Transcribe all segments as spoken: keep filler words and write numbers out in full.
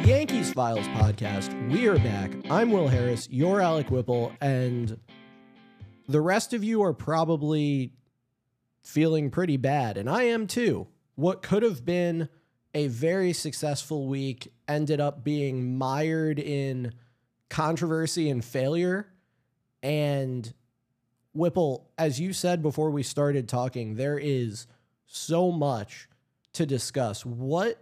Yankees Files podcast. We are back. I'm Will Harris. You're Alec Whipple, and the rest of you are probably feeling pretty bad, and I am too. What could have been a very successful week ended up being mired in controversy and failure. And Whipple, as you said before we started talking, there is so much to discuss. What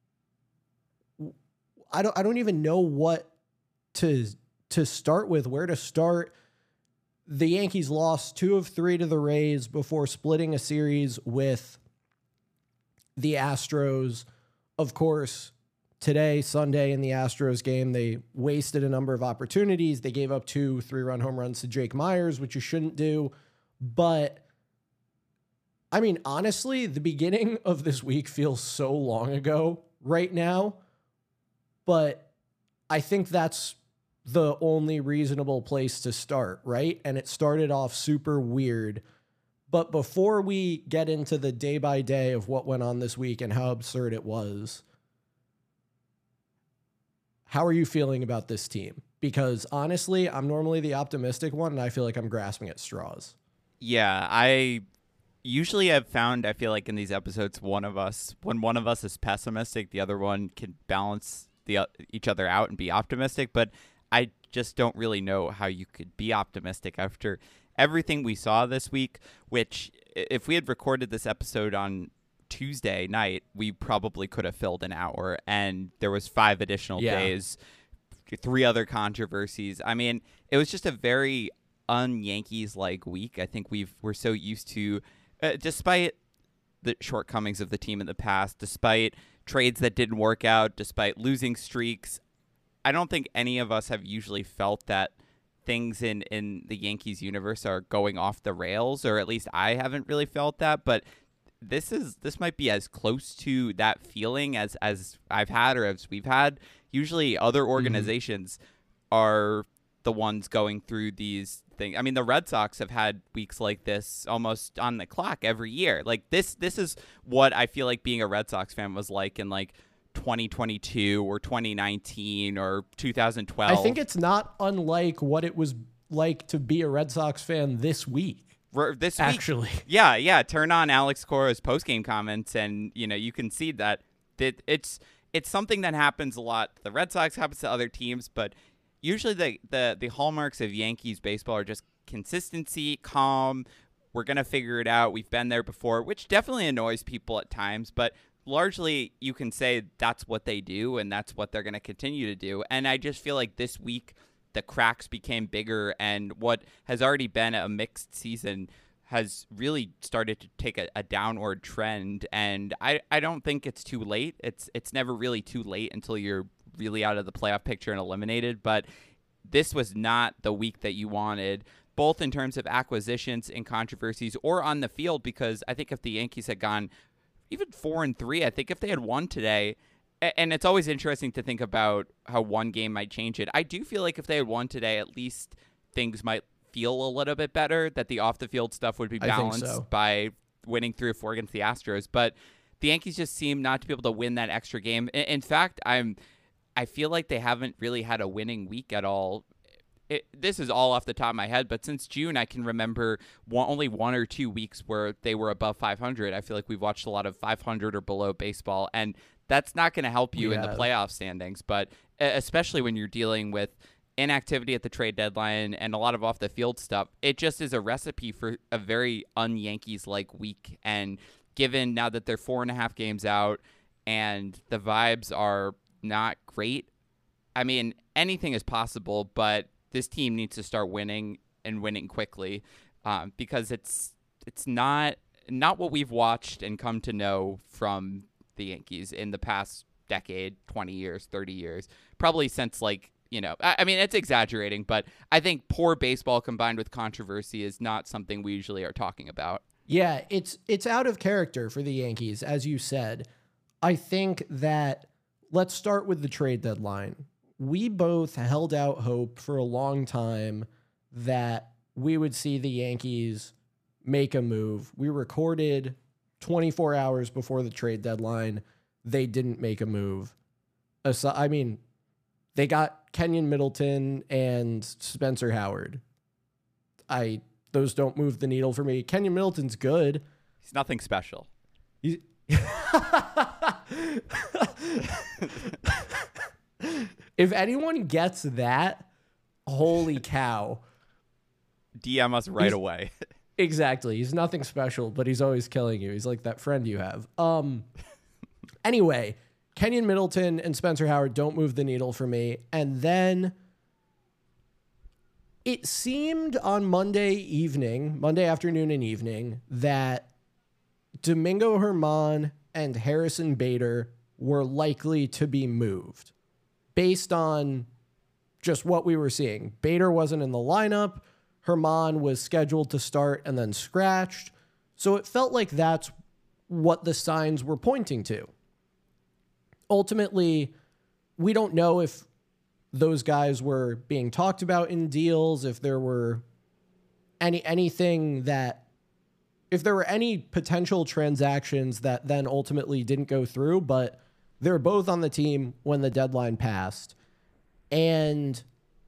I don't I don't even know what to to start with, where to start. The Yankees lost two of three to the Rays before splitting a series with the Astros. Of course, today, Sunday, in the Astros game, they wasted a number of opportunities. They gave up two three-run home runs to Jake Myers, which you shouldn't do. But, I mean, honestly, the beginning of this week feels so long ago right now. But I think that's the only reasonable place to start, right? And it started off super weird. But before we get into the day by day of what went on this week and how absurd it was, how are you feeling about this team? Because honestly, I'm normally the optimistic one, and I feel like I'm grasping at straws. Yeah, I usually have found, I feel like in these episodes, one of us, when one of us is pessimistic, the other one can balance the uh, each other out and be optimistic. But I just don't really know how you could be optimistic after everything we saw this week, which if we had recorded this episode on Tuesday night, we probably could have filled an hour, and there was five additional yeah. days, three other controversies. I mean, it was just a very un-Yankees-like week. I think we've, we're so used to, uh, despite the shortcomings of the team in the past, despite trades that didn't work out, despite losing streaks, I don't think any of us have usually felt that things in, in the Yankees universe are going off the rails, or at least I haven't really felt that. But this is this might be as close to that feeling as, as I've had or as we've had. Usually other organizations mm-hmm. are the ones going through these things. I mean, the Red Sox have had weeks like this almost on the clock every year. Like this, this is what I feel like being a Red Sox fan was like in like twenty twenty-two or twenty nineteen or two thousand twelve. I think it's not unlike what it was like to be a Red Sox fan this week. This week, actually, yeah, yeah. Turn on Alex Cora's post-game comments, and you know you can see that that it's it's something that happens a lot. The Red Sox happens to other teams, but usually the the the hallmarks of Yankees baseball are just consistency, calm. We're gonna figure it out. We've been there before, which definitely annoys people at times, but largely you can say that's what they do and that's what they're going to continue to do. And I just feel like this week the cracks became bigger, and what has already been a mixed season has really started to take a, a downward trend. And I, I don't think it's too late. It's it's never really too late until you're really out of the playoff picture and eliminated. But this was not the week that you wanted, both in terms of acquisitions and controversies or on the field, because I think if the Yankees had gone even four and three, I think if they had won today, and it's always interesting to think about how one game might change it. I do feel like if they had won today, at least things might feel a little bit better, that the off the field stuff would be balanced so. by winning three or four against the Astros. But the Yankees just seem not to be able to win that extra game. In fact, I'm, I feel like they haven't really had a winning week at all. It, this is all off the top of my head, but since June, I can remember one, only one or two weeks where they were above five hundred. I feel like we've watched a lot of five hundred or below baseball, and that's not going to help you yeah. in the playoff standings, but especially when you're dealing with inactivity at the trade deadline and a lot of off-the-field stuff. It just is a recipe for a very un-Yankees-like week, and given now that they're four and a half games out and the vibes are not great, I mean, anything is possible, but this team needs to start winning and winning quickly, um, because it's it's not not what we've watched and come to know from the Yankees in the past decade, twenty years, thirty years, probably since like, you know, I, I mean, it's exaggerating, but I think poor baseball combined with controversy is not something we usually are talking about. Yeah, it's it's out of character for the Yankees, as you said. I think that let's start with the trade deadline. We both held out hope for a long time that we would see the Yankees make a move. We recorded twenty-four hours before the trade deadline. They didn't make a move. Asi- I mean, they got Kenyon Middleton and Spencer Howard. I those don't move the needle for me. Kenyon Middleton's good. He's nothing special. He's if anyone gets that, holy cow. D M us right He's, away. Exactly. He's nothing special, but he's always killing you. He's like that friend you have. Um. Anyway, Kenyon Middleton and Spencer Howard don't move the needle for me. And then it seemed on Monday evening, Monday afternoon and evening, that Domingo Germán and Harrison Bader were likely to be moved based on just what we were seeing. Bader wasn't in the lineup. Germán was scheduled to start and then scratched. So it felt like that's what the signs were pointing to. Ultimately, we don't know if those guys were being talked about in deals, if there were any anything that, if there were any potential transactions that then ultimately didn't go through, but they're both on the team when the deadline passed. And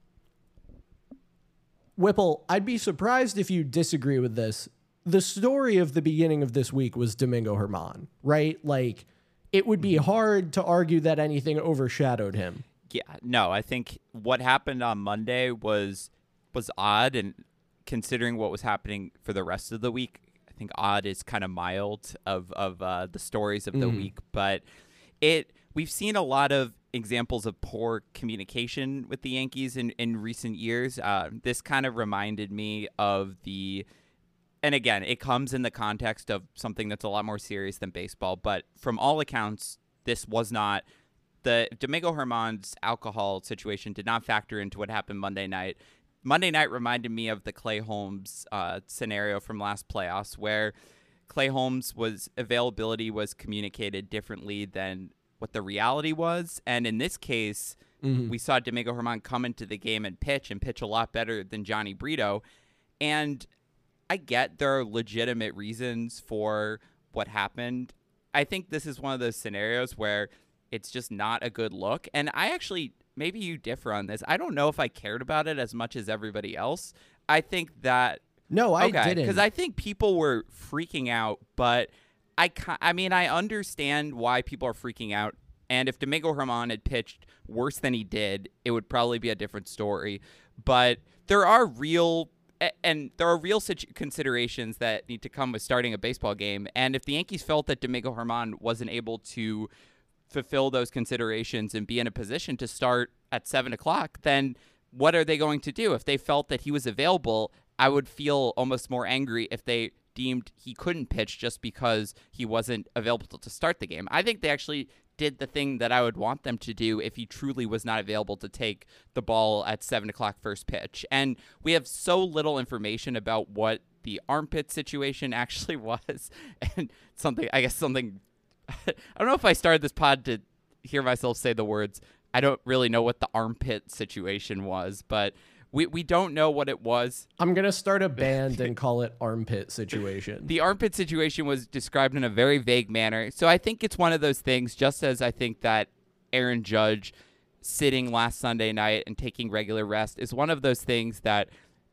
Whipple, I'd be surprised if you disagree with this. The story of the beginning of this week was Domingo Germán, right? Like, it would be hard to argue that anything overshadowed him. Yeah, no, I think what happened on Monday was was odd, and considering what was happening for the rest of the week, I think odd is kind of mild of of uh, the stories of the Mm. week. But it we've seen a lot of examples of poor communication with the Yankees in, in recent years. Uh, this kind of reminded me of the, and again, it comes in the context of something that's a lot more serious than baseball, but from all accounts, this was not, the Domingo Germán's alcohol situation did not factor into what happened Monday night. Monday night reminded me of the Clay Holmes uh, scenario from last playoffs, where Clay Holmes was availability was communicated differently than what the reality was. And in this case, mm-hmm. we saw Domingo Germán come into the game and pitch and pitch a lot better than Johnny Brito. And I get there are legitimate reasons for what happened. I think this is one of those scenarios where it's just not a good look. And I actually, maybe you differ on this. I don't know if I cared about it as much as everybody else. I think that No, I okay, didn't. Because I think people were freaking out, but I, I mean, I understand why people are freaking out. And if Domingo Germán had pitched worse than he did, it would probably be a different story. But there are real, and there are real situ- considerations that need to come with starting a baseball game. And if the Yankees felt that Domingo Germán wasn't able to fulfill those considerations and be in a position to start at seven o'clock, then what are they going to do? If they felt that he was available, I would feel almost more angry if they deemed he couldn't pitch just because he wasn't available to start the game. I think they actually did the thing that I would want them to do if he truly was not available to take the ball at seven o'clock first pitch. And we have so little information about what the armpit situation actually was. And something, I guess something, I don't know if I started this pod to hear myself say the words, I don't really know what the armpit situation was, but We we don't know what it was. I'm going to start a band and call it armpit situation. The armpit situation was described in a very vague manner. So I think it's one of those things, just as I think that Aaron Judge sitting last Sunday night and taking regular rest is one of those things that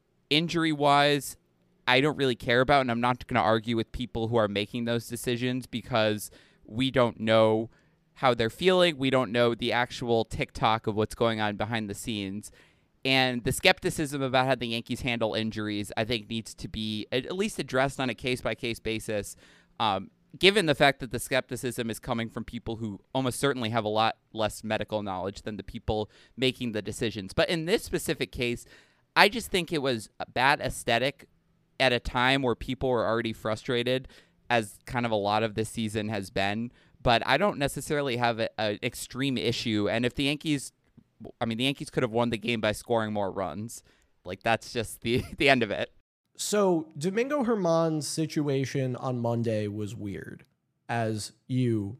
injury-wise, I don't really care about, and I'm not going to argue with people who are making those decisions because we don't know how they're feeling. We don't know the actual tick-tock of what's going on behind the scenes. And the skepticism about how the Yankees handle injuries, I think, needs to be at least addressed on a case-by-case basis, um, given the fact that the skepticism is coming from people who almost certainly have a lot less medical knowledge than the people making the decisions. But in this specific case, I just think it was a bad aesthetic at a time where people were already frustrated, as kind of a lot of this season has been. But I don't necessarily have an extreme issue. And if the Yankees... I mean, the Yankees could have won the game by scoring more runs. Like, that's just the the end of it. So Domingo Germán's situation on Monday was weird, as you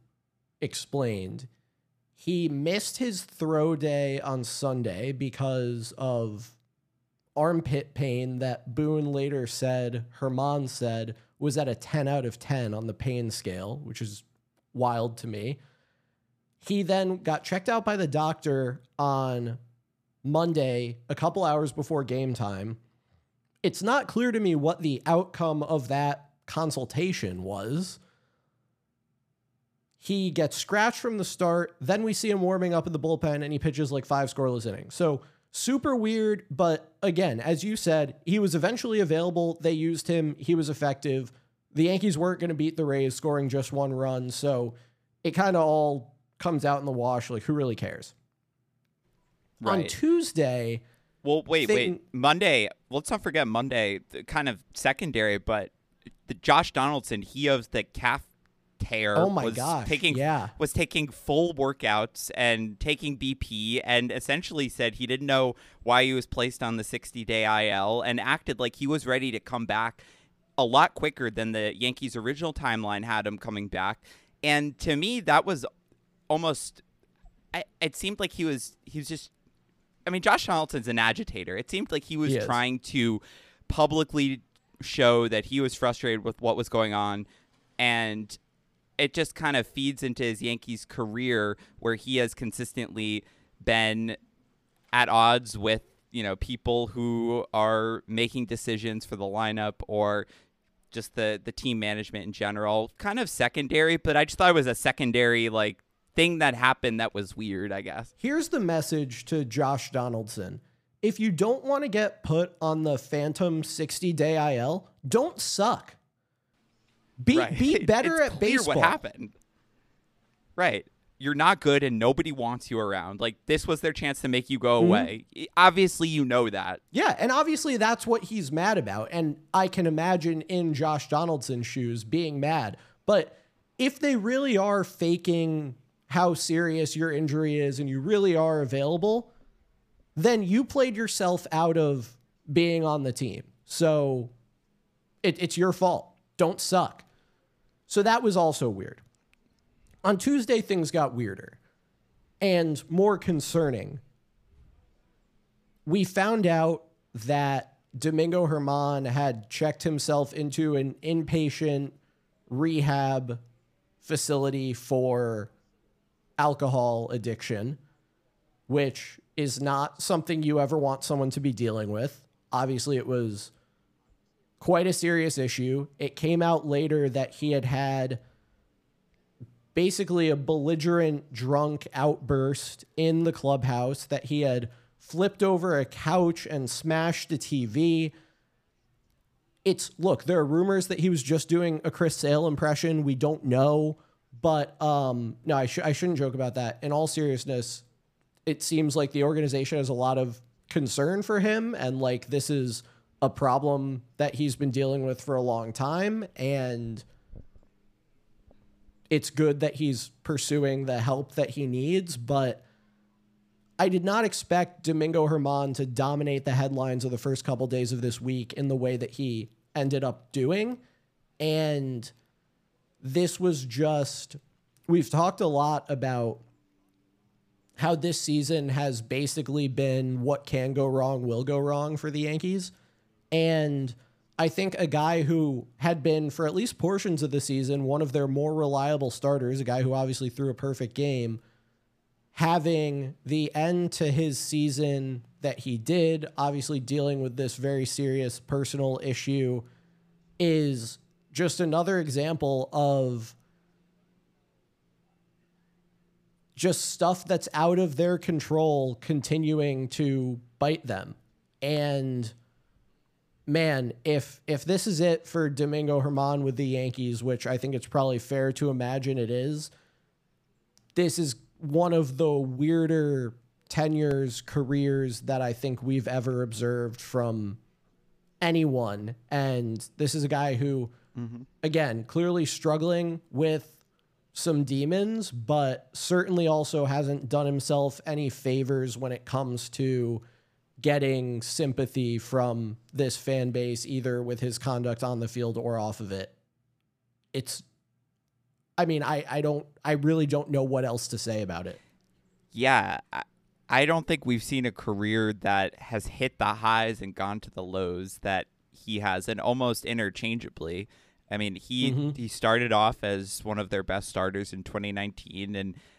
explained. He missed his throw day on Sunday because of armpit pain that Boone later said, Germán said, was at a ten out of ten on the pain scale, which is wild to me. He then got checked out by the doctor on Monday, a couple hours before game time. It's not clear to me what the outcome of that consultation was. He gets scratched from the start. Then we see him warming up in the bullpen and he pitches like five scoreless innings. So super weird. But again, as you said, he was eventually available. They used him. He was effective. The Yankees weren't going to beat the Rays scoring just one run. So it kind of all comes out in the wash. Like, who really cares? Right. On Tuesday. Well, wait, thing- wait. Monday. Let's not forget Monday, the kind of secondary, but the Josh Donaldson, he has the calf tear. Oh my was gosh. Taking, yeah. was taking full workouts and taking B P and essentially said he didn't know why he was placed on the sixty-day I L and acted like he was ready to come back a lot quicker than the Yankees' original timeline had him coming back. And to me, that was almost – it seemed like he was he was just – I mean, Josh Donaldson's an agitator. It seemed like he was He trying to publicly show that he was frustrated with what was going on, and – it just kind of feeds into his Yankees career where he has consistently been at odds with, you know, people who are making decisions for the lineup or just the, the team management in general. Kind of secondary, but I just thought it was a secondary, like, thing that happened that was weird, I guess. Here's the message to Josh Donaldson. If you don't want to get put on the phantom sixty-day I L, don't suck. Be Right. be better It's at clear baseball. What happened? Right. You're not good and nobody wants you around. Like, this was their chance to make you go away. Mm-hmm. Obviously, you know that. Yeah, and obviously that's what he's mad about. And I can imagine in Josh Donaldson's shoes being mad. But if they really are faking how serious your injury is and you really are available, then you played yourself out of being on the team. So it, it's your fault. Don't suck. So that was also weird. On Tuesday, things got weirder and more concerning. We found out that Domingo Germán had checked himself into an inpatient rehab facility for alcohol addiction, which is not something you ever want someone to be dealing with. Obviously, it was quite a serious issue. It came out later that he had had basically a belligerent drunk outburst in the clubhouse, that he had flipped over a couch and smashed a T V. It's, look, there are rumors that he was just doing a Chris Sale impression. We don't know, but um, no, I, sh- I shouldn't joke about that. In all seriousness, it seems like the organization has a lot of concern for him, and like this is a problem that he's been dealing with for a long time, and it's good that he's pursuing the help that he needs, but I did not expect Domingo Germán to dominate the headlines of the first couple days of this week in the way that he ended up doing. And this was just, we've talked a lot about how this season has basically been what can go wrong will go wrong for the Yankees. And I think a guy who had been, for at least portions of the season, one of their more reliable starters, a guy who obviously threw a perfect game, having the end to his season that he did, obviously dealing with this very serious personal issue, is just another example of just stuff that's out of their control continuing to bite them. And man, if if this is it for Domingo Germán with the Yankees, which I think it's probably fair to imagine it is, this is one of the weirder tenures, careers that I think we've ever observed from anyone. And this is a guy who, mm-hmm. again, clearly struggling with some demons, but certainly also hasn't done himself any favors when it comes to getting sympathy from this fan base, either with his conduct on the field or off of it. It's, I mean, I, I don't, I really don't know what else to say about it. Yeah. I, I don't think we've seen a career that has hit the highs and gone to the lows that he has, and almost interchangeably. I mean, he, mm-hmm. he started off as one of their best starters in twenty nineteen, and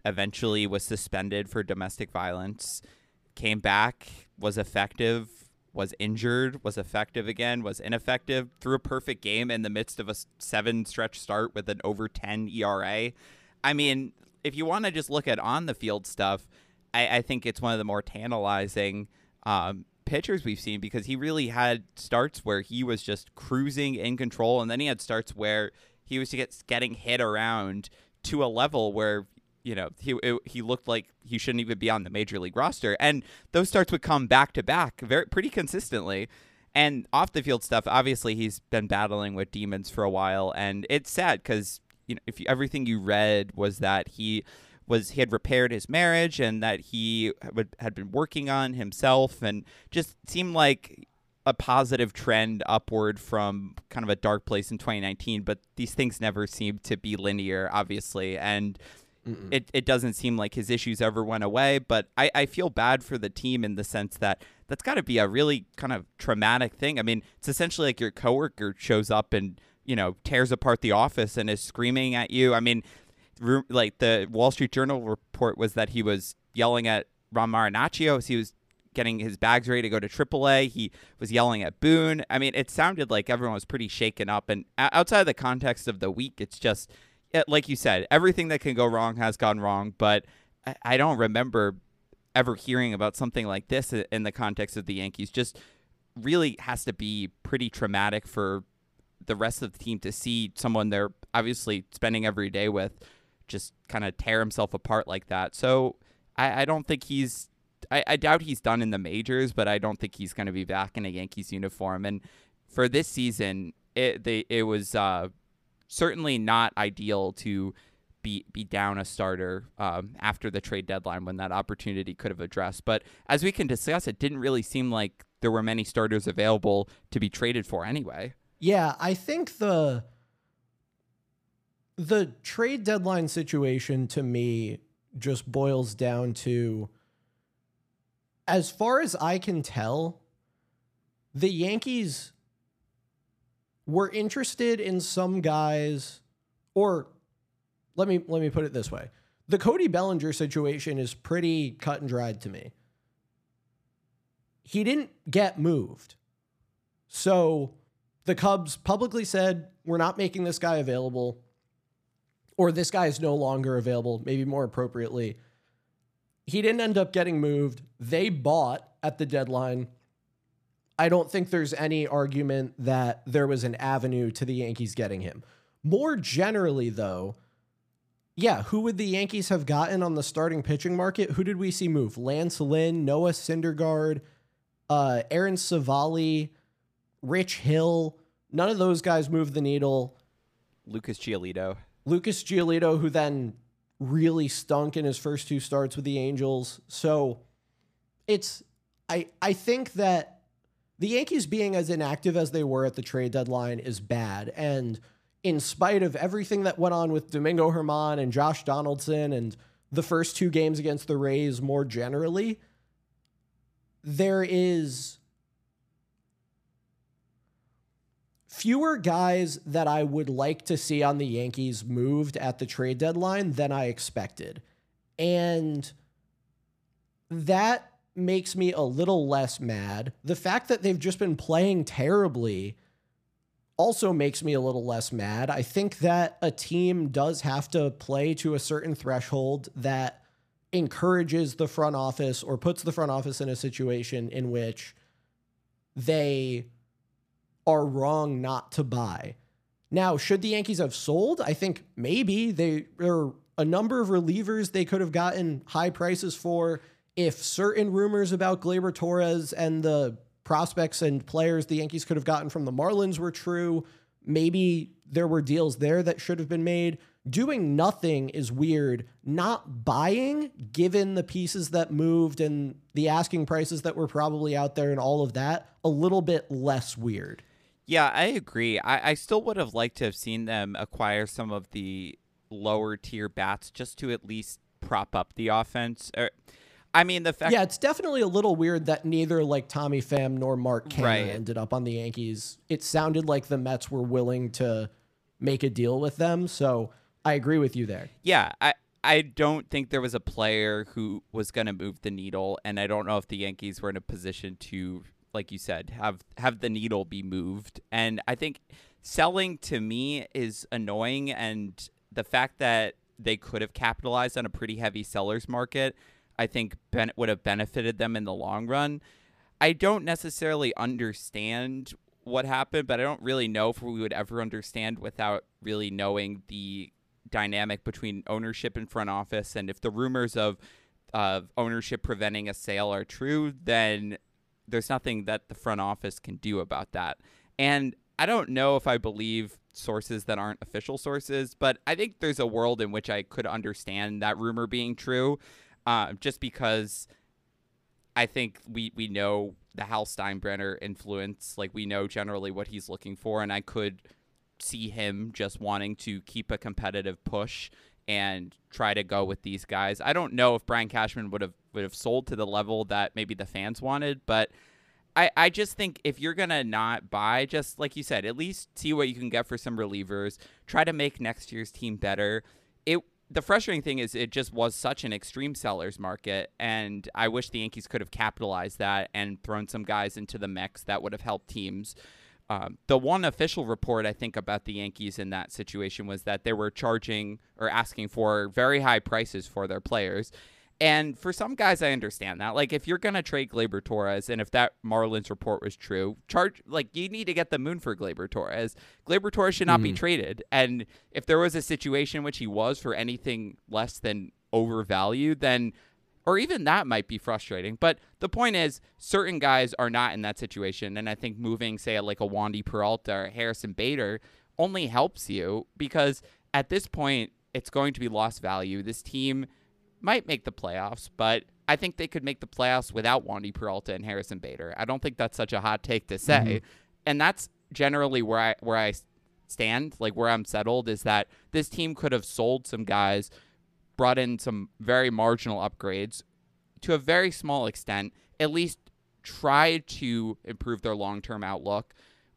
eventually was suspended for domestic violence, came back, was effective, was injured, was effective again, was ineffective, threw a perfect game in the midst of a seven stretch start with an over ten E R A. I mean, if you want to just look at on the field stuff, I, I think it's one of the more tantalizing um, pitchers we've seen, because he really had starts where he was just cruising in control, and then he had starts where he was get, getting hit around to a level where, you know, he it, he looked like he shouldn't even be on the major league roster. And those starts would come back to back very pretty consistently. And off the field stuff, obviously he's been battling with demons for a while, and it's sad because, you know, if you, everything you read was that he was he had repaired his marriage and that he would, had been working on himself, and just seemed like a positive trend upward from kind of a dark place in twenty nineteen. But these things never seem to be linear, obviously, and It it doesn't seem like his issues ever went away. But I, I feel bad for the team in the sense that that's got to be a really kind of traumatic thing. I mean, it's essentially like your coworker shows up and, you know, tears apart the office and is screaming at you. I mean, like the Wall Street Journal report was that he was yelling at Ron Marinaccio as he was getting his bags ready to go to triple A. He was yelling at Boone. I mean, it sounded like everyone was pretty shaken up. And outside of the context of the week, it's just, like you said, everything that can go wrong has gone wrong. But I, I don't remember ever hearing about something like this in the context of the Yankees. Just really has to be pretty traumatic for the rest of the team to see someone they're obviously spending every day with just kind of tear himself apart like that. So I, I don't think he's I, I doubt he's done in the majors, but I don't think he's going to be back in a Yankees uniform. And for this season, it they it was uh, certainly not ideal to be be down a starter um, after the trade deadline when that opportunity could have addressed. But as we can discuss, it didn't really seem like there were many starters available to be traded for anyway. Yeah, I think the the trade deadline situation to me just boils down to, as far as I can tell, the Yankees were interested in some guys, or let me let me put it this way. The Cody Bellinger situation is pretty cut and dried to me. He didn't get moved. So the Cubs publicly said, we're not making this guy available, or this guy is no longer available, maybe more appropriately. He didn't end up getting moved. They bought at the deadline. I don't think there's any argument that there was an avenue to the Yankees getting him. More generally, though, yeah, who would the Yankees have gotten on the starting pitching market? Who did we see move? Lance Lynn, Noah Syndergaard, uh, Aaron Savali, Rich Hill. None of those guys moved the needle. Lucas Giolito. Lucas Giolito, who then really stunk in his first two starts with the Angels. So it's, I, I think that the Yankees being as inactive as they were at the trade deadline is bad. And in spite of everything that went on with Domingo Germán and Josh Donaldson and the first two games against the Rays more generally, there is fewer guys that I would like to see on the Yankees moved at the trade deadline than I expected. And that makes me a little less mad. The fact that they've just been playing terribly also makes me a little less mad. I think that a team does have to play to a certain threshold that encourages the front office or puts the front office in a situation in which they are wrong not to buy. Now, should the Yankees have sold? I think maybe they, there are a number of relievers they could have gotten high prices for. If certain rumors about Gleyber Torres and the prospects and players the Yankees could have gotten from the Marlins were true, maybe there were deals there that should have been made. Doing nothing is weird. Not buying, given the pieces that moved and the asking prices that were probably out there and all of that, a little bit less weird. Yeah, I agree. I, I still would have liked to have seen them acquire some of the lower tier bats just to at least prop up the offense. Or, I mean, the fact... Yeah, it's definitely a little weird that neither like Tommy Pham nor Mark Canha Right. ended up on the Yankees. It sounded like the Mets were willing to make a deal with them, so I agree with you there. Yeah, I, I don't think there was a player who was going to move the needle, and I don't know if the Yankees were in a position to, like you said, have have the needle be moved. And I think selling to me is annoying, and the fact that they could have capitalized on a pretty heavy seller's market, I think ben- would have benefited them in the long run. I don't necessarily understand what happened, but I don't really know if we would ever understand without really knowing the dynamic between ownership and front office. And if the rumors of uh, ownership preventing a sale are true, then there's nothing that the front office can do about that. And I don't know if I believe sources that aren't official sources, but I think there's a world in which I could understand that rumor being true, uh, just because I think we, we know the Hal Steinbrenner influence. Like, we know generally what he's looking for, and I could see him just wanting to keep a competitive push and try to go with these guys. I don't know if Brian Cashman would have would have sold to the level that maybe the fans wanted, but I, I just think if you're going to not buy, just like you said, at least see what you can get for some relievers, try to make next year's team better. It The frustrating thing is it just was such an extreme seller's market, and I wish the Yankees could have capitalized that and thrown some guys into the mix that would have helped teams. Um, the one official report I think about the Yankees in that situation was that they were charging or asking for very high prices for their players. And for some guys, I understand that. Like, if you're going to trade Gleyber Torres, and if that Marlins report was true, charge like you need to get the moon for Gleyber Torres. Gleyber Torres should not mm-hmm. be traded. And if there was a situation in which he was for anything less than overvalued, then or even that might be frustrating. But the point is, certain guys are not in that situation. And I think moving, say, like a Wandy Peralta or Harrison Bader only helps you because at this point, it's going to be lost value. This team might make the playoffs, but I think they could make the playoffs without Wandy Peralta and Harrison Bader. I don't think that's such a hot take to say. Mm-hmm. And that's generally where I where I stand, like where I'm settled, is that this team could have sold some guys, brought in some very marginal upgrades to a very small extent, at least try to improve their long-term outlook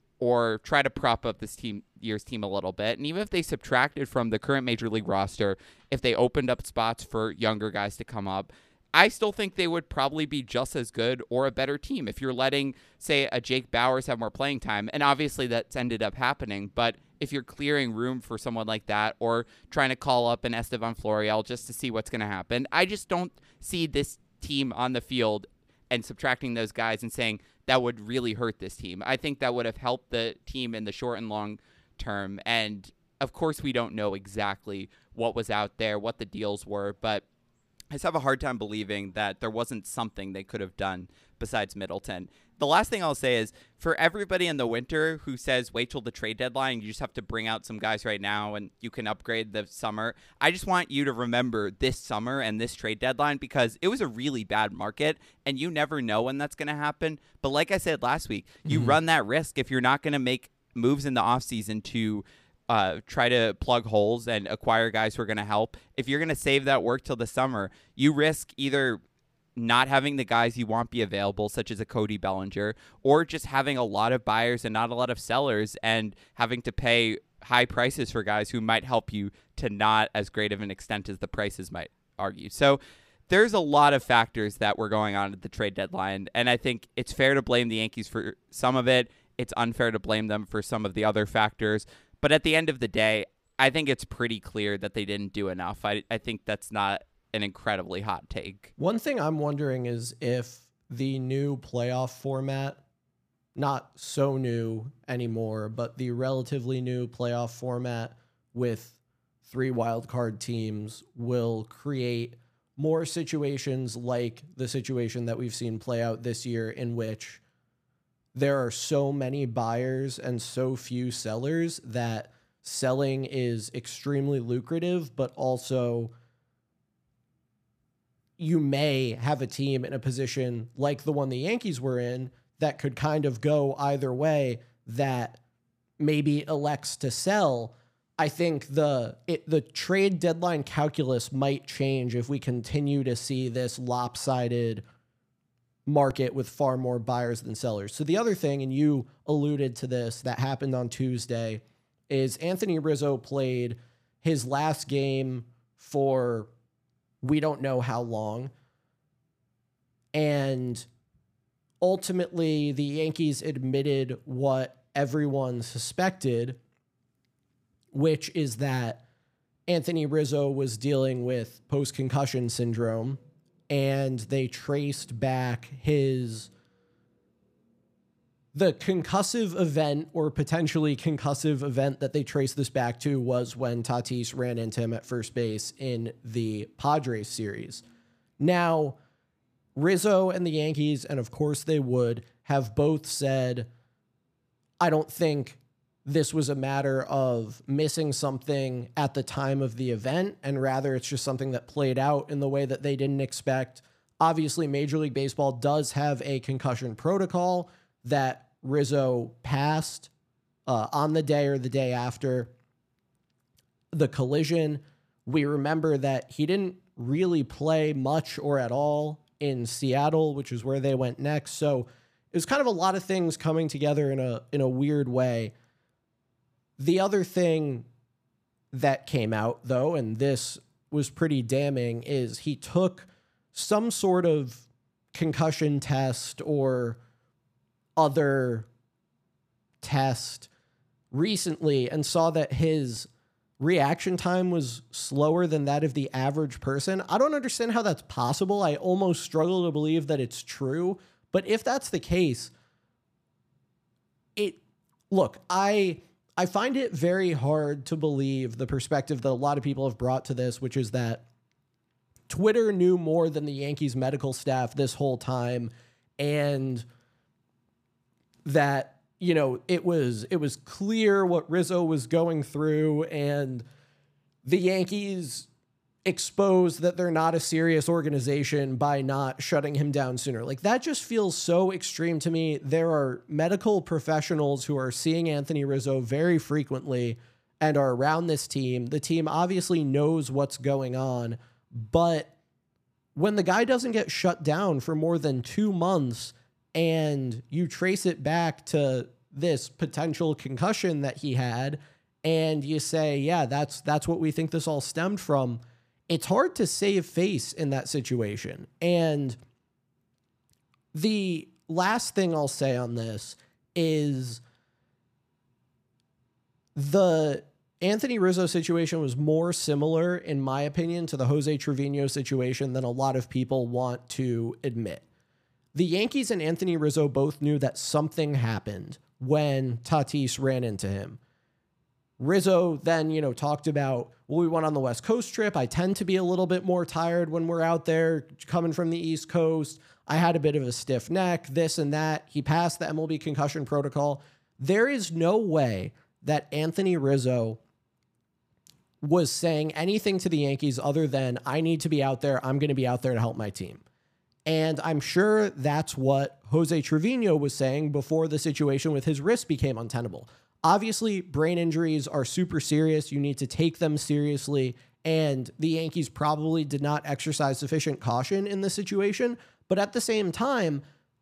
or try to prop up this team year's team a little bit. And even if they subtracted from the current Major League roster, if they opened up spots for younger guys to come up, I still think they would probably be just as good or a better team if you're letting, say, a Jake Bauers have more playing time. And obviously that's ended up happening. But if you're clearing room for someone like that or trying to call up an Estevan Florial just to see what's going to happen, I just don't see this team on the field and subtracting those guys and saying that would really hurt this team. I think that would have helped the team in the short and long term. And of course, we don't know exactly what was out there, what the deals were, but I just have a hard time believing that there wasn't something they could have done besides Middleton. The last thing I'll say is, for everybody in the winter who says wait till the trade deadline, you just have to bring out some guys right now and you can upgrade the summer, I just want you to remember this summer and this trade deadline because it was a really bad market and you never know when that's going to happen. But like I said last week, you mm-hmm. run that risk if you're not going to make moves in the offseason to Uh, try to plug holes and acquire guys who are going to help. If you're going to save that work till the summer, you risk either not having the guys you want be available, such as a Cody Bellinger, or just having a lot of buyers and not a lot of sellers and having to pay high prices for guys who might help you to not as great of an extent as the prices might argue. So there's a lot of factors that were going on at the trade deadline, and I think it's fair to blame the Yankees for some of it. It's unfair to blame them for some of the other factors. But at the end of the day, I think it's pretty clear that they didn't do enough. I, I think that's not an incredibly hot take. One thing I'm wondering is if the new playoff format, not so new anymore, but the relatively new playoff format with three wildcard teams will create more situations like the situation that we've seen play out this year, in which there are so many buyers and so few sellers that selling is extremely lucrative, but also you may have a team in a position like the one the Yankees were in that could kind of go either way, that maybe elects to sell. I think the it, the trade deadline calculus might change if we continue to see this lopsided market with far more buyers than sellers. So the other thing, and you alluded to this, that happened on Tuesday, is Anthony Rizzo played his last game for We don't know how long. And ultimately, the Yankees admitted what everyone suspected, which is that Anthony Rizzo was dealing with post-concussion syndrome, and they traced back his the concussive event or potentially concussive event that they traced this back to was when Tatis ran into him at first base in the Padres series. Now, Rizzo and the Yankees, and of course they would, have both said, I don't think this was a matter of missing something at the time of the event, and rather it's just something that played out in the way that they didn't expect. Obviously, Major League Baseball does have a concussion protocol that Rizzo passed uh, on the day or the day after the collision. We remember that he didn't really play much or at all in Seattle, which is where they went next. So it was kind of a lot of things coming together in a in a weird way. The other thing that came out, though, and this was pretty damning, is he took some sort of concussion test or other test recently and saw that his reaction time was slower than that of the average person. I don't understand how that's possible. I almost struggle to believe that it's true. But if that's the case, it look, I I find it very hard to believe the perspective that a lot of people have brought to this, which is that Twitter knew more than the Yankees medical staff this whole time, and that, you know, it was it was clear what Rizzo was going through, and the Yankees exposed that they're not a serious organization by not shutting him down sooner. Like, that just feels so extreme to me. There are medical professionals who are seeing Anthony Rizzo very frequently and are around this team. The team obviously knows what's going on, but when the guy doesn't get shut down for more than two months and you trace it back to this potential concussion that he had, and you say, yeah, that's that's what we think this all stemmed from, it's hard to save face in that situation. And the last thing I'll say on this is the Anthony Rizzo situation was more similar, in my opinion, to the Jose Trevino situation than a lot of people want to admit. The Yankees and Anthony Rizzo both knew that something happened when Tatis ran into him. Rizzo then, you know, talked about, well, we went on the West Coast trip. I tend to be a little bit more tired when we're out there coming from the East Coast. I had a bit of a stiff neck, this and that. He passed the M L B concussion protocol. There is no way that Anthony Rizzo was saying anything to the Yankees other than, I need to be out there. I'm going to be out there to help my team. And I'm sure that's what Jose Trevino was saying before the situation with his wrist became untenable. Obviously, brain injuries are super serious. You need to take them seriously. And the Yankees probably did not exercise sufficient caution in this situation. But at the same time,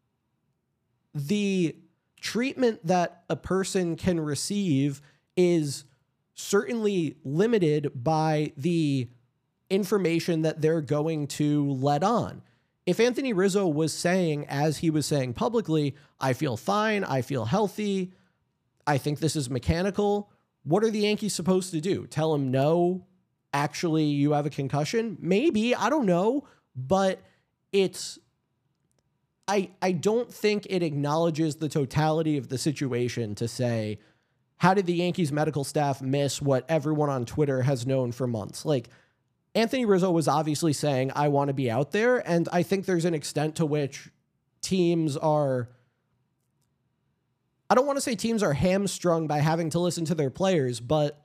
the treatment that a person can receive is certainly limited by the information that they're going to let on. If Anthony Rizzo was saying, as he was saying publicly, I feel fine, I feel healthy, I think this is mechanical, what are the Yankees supposed to do? Tell him, no, actually, you have a concussion? Maybe, I don't know, but it's, I, I don't think it acknowledges the totality of the situation to say, how did the Yankees medical staff miss what everyone on Twitter has known for months? Like, Anthony Rizzo was obviously saying, I want to be out there, and I think there's an extent to which teams are, I don't want to say teams are hamstrung by having to listen to their players, but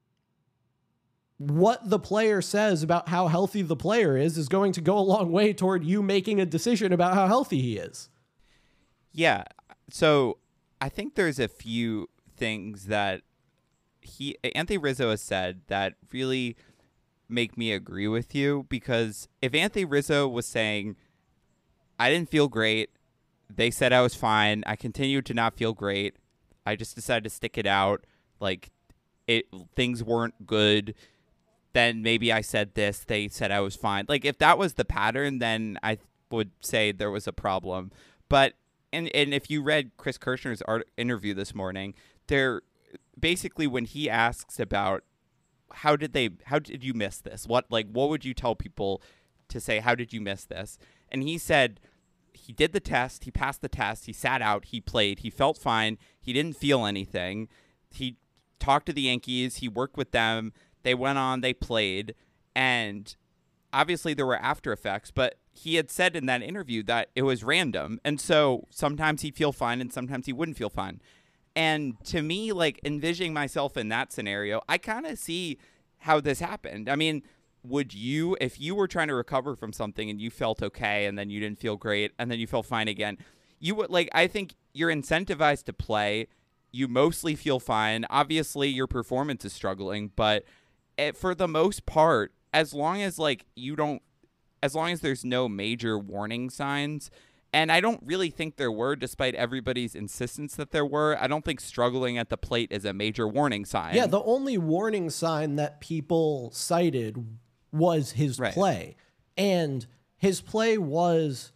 what the player says about how healthy the player is is going to go a long way toward you making a decision about how healthy he is. Yeah. So I think there's a few things that he Anthony Rizzo has said that really make me agree with you, because if Anthony Rizzo was saying, I didn't feel great, they said I was fine, I continued to not feel great, I just decided to stick it out, like, it things weren't good, then maybe I said this, they said I was fine. Like, if that was the pattern, then I would say there was a problem. But, and, and if you read Chris Kirschner's art interview this morning, there, basically when he asks about how did they, how did you miss this? What, like, what would you tell people to say, how did you miss this? And he said he did the test, he passed the test, he sat out, he played, he felt fine, he didn't feel anything. He talked to the Yankees, he worked with them, they went on, they played, and obviously there were after effects, but he had said in that interview that it was random. And so sometimes he'd feel fine and sometimes he wouldn't feel fine. And to me, like, envisioning myself in that scenario, I kind of see how this happened. I mean, would you, if you were trying to recover from something and you felt okay and then you didn't feel great and then you felt fine again, you would, like, I think you're incentivized to play. You mostly feel fine. Obviously, your performance is struggling, but it, for the most part, as long as, like, you don't, as long as there's no major warning signs, and I don't really think there were, despite everybody's insistence that there were. I don't think struggling at the plate is a major warning sign. Yeah, the only warning sign that people cited was his right. play. And his play was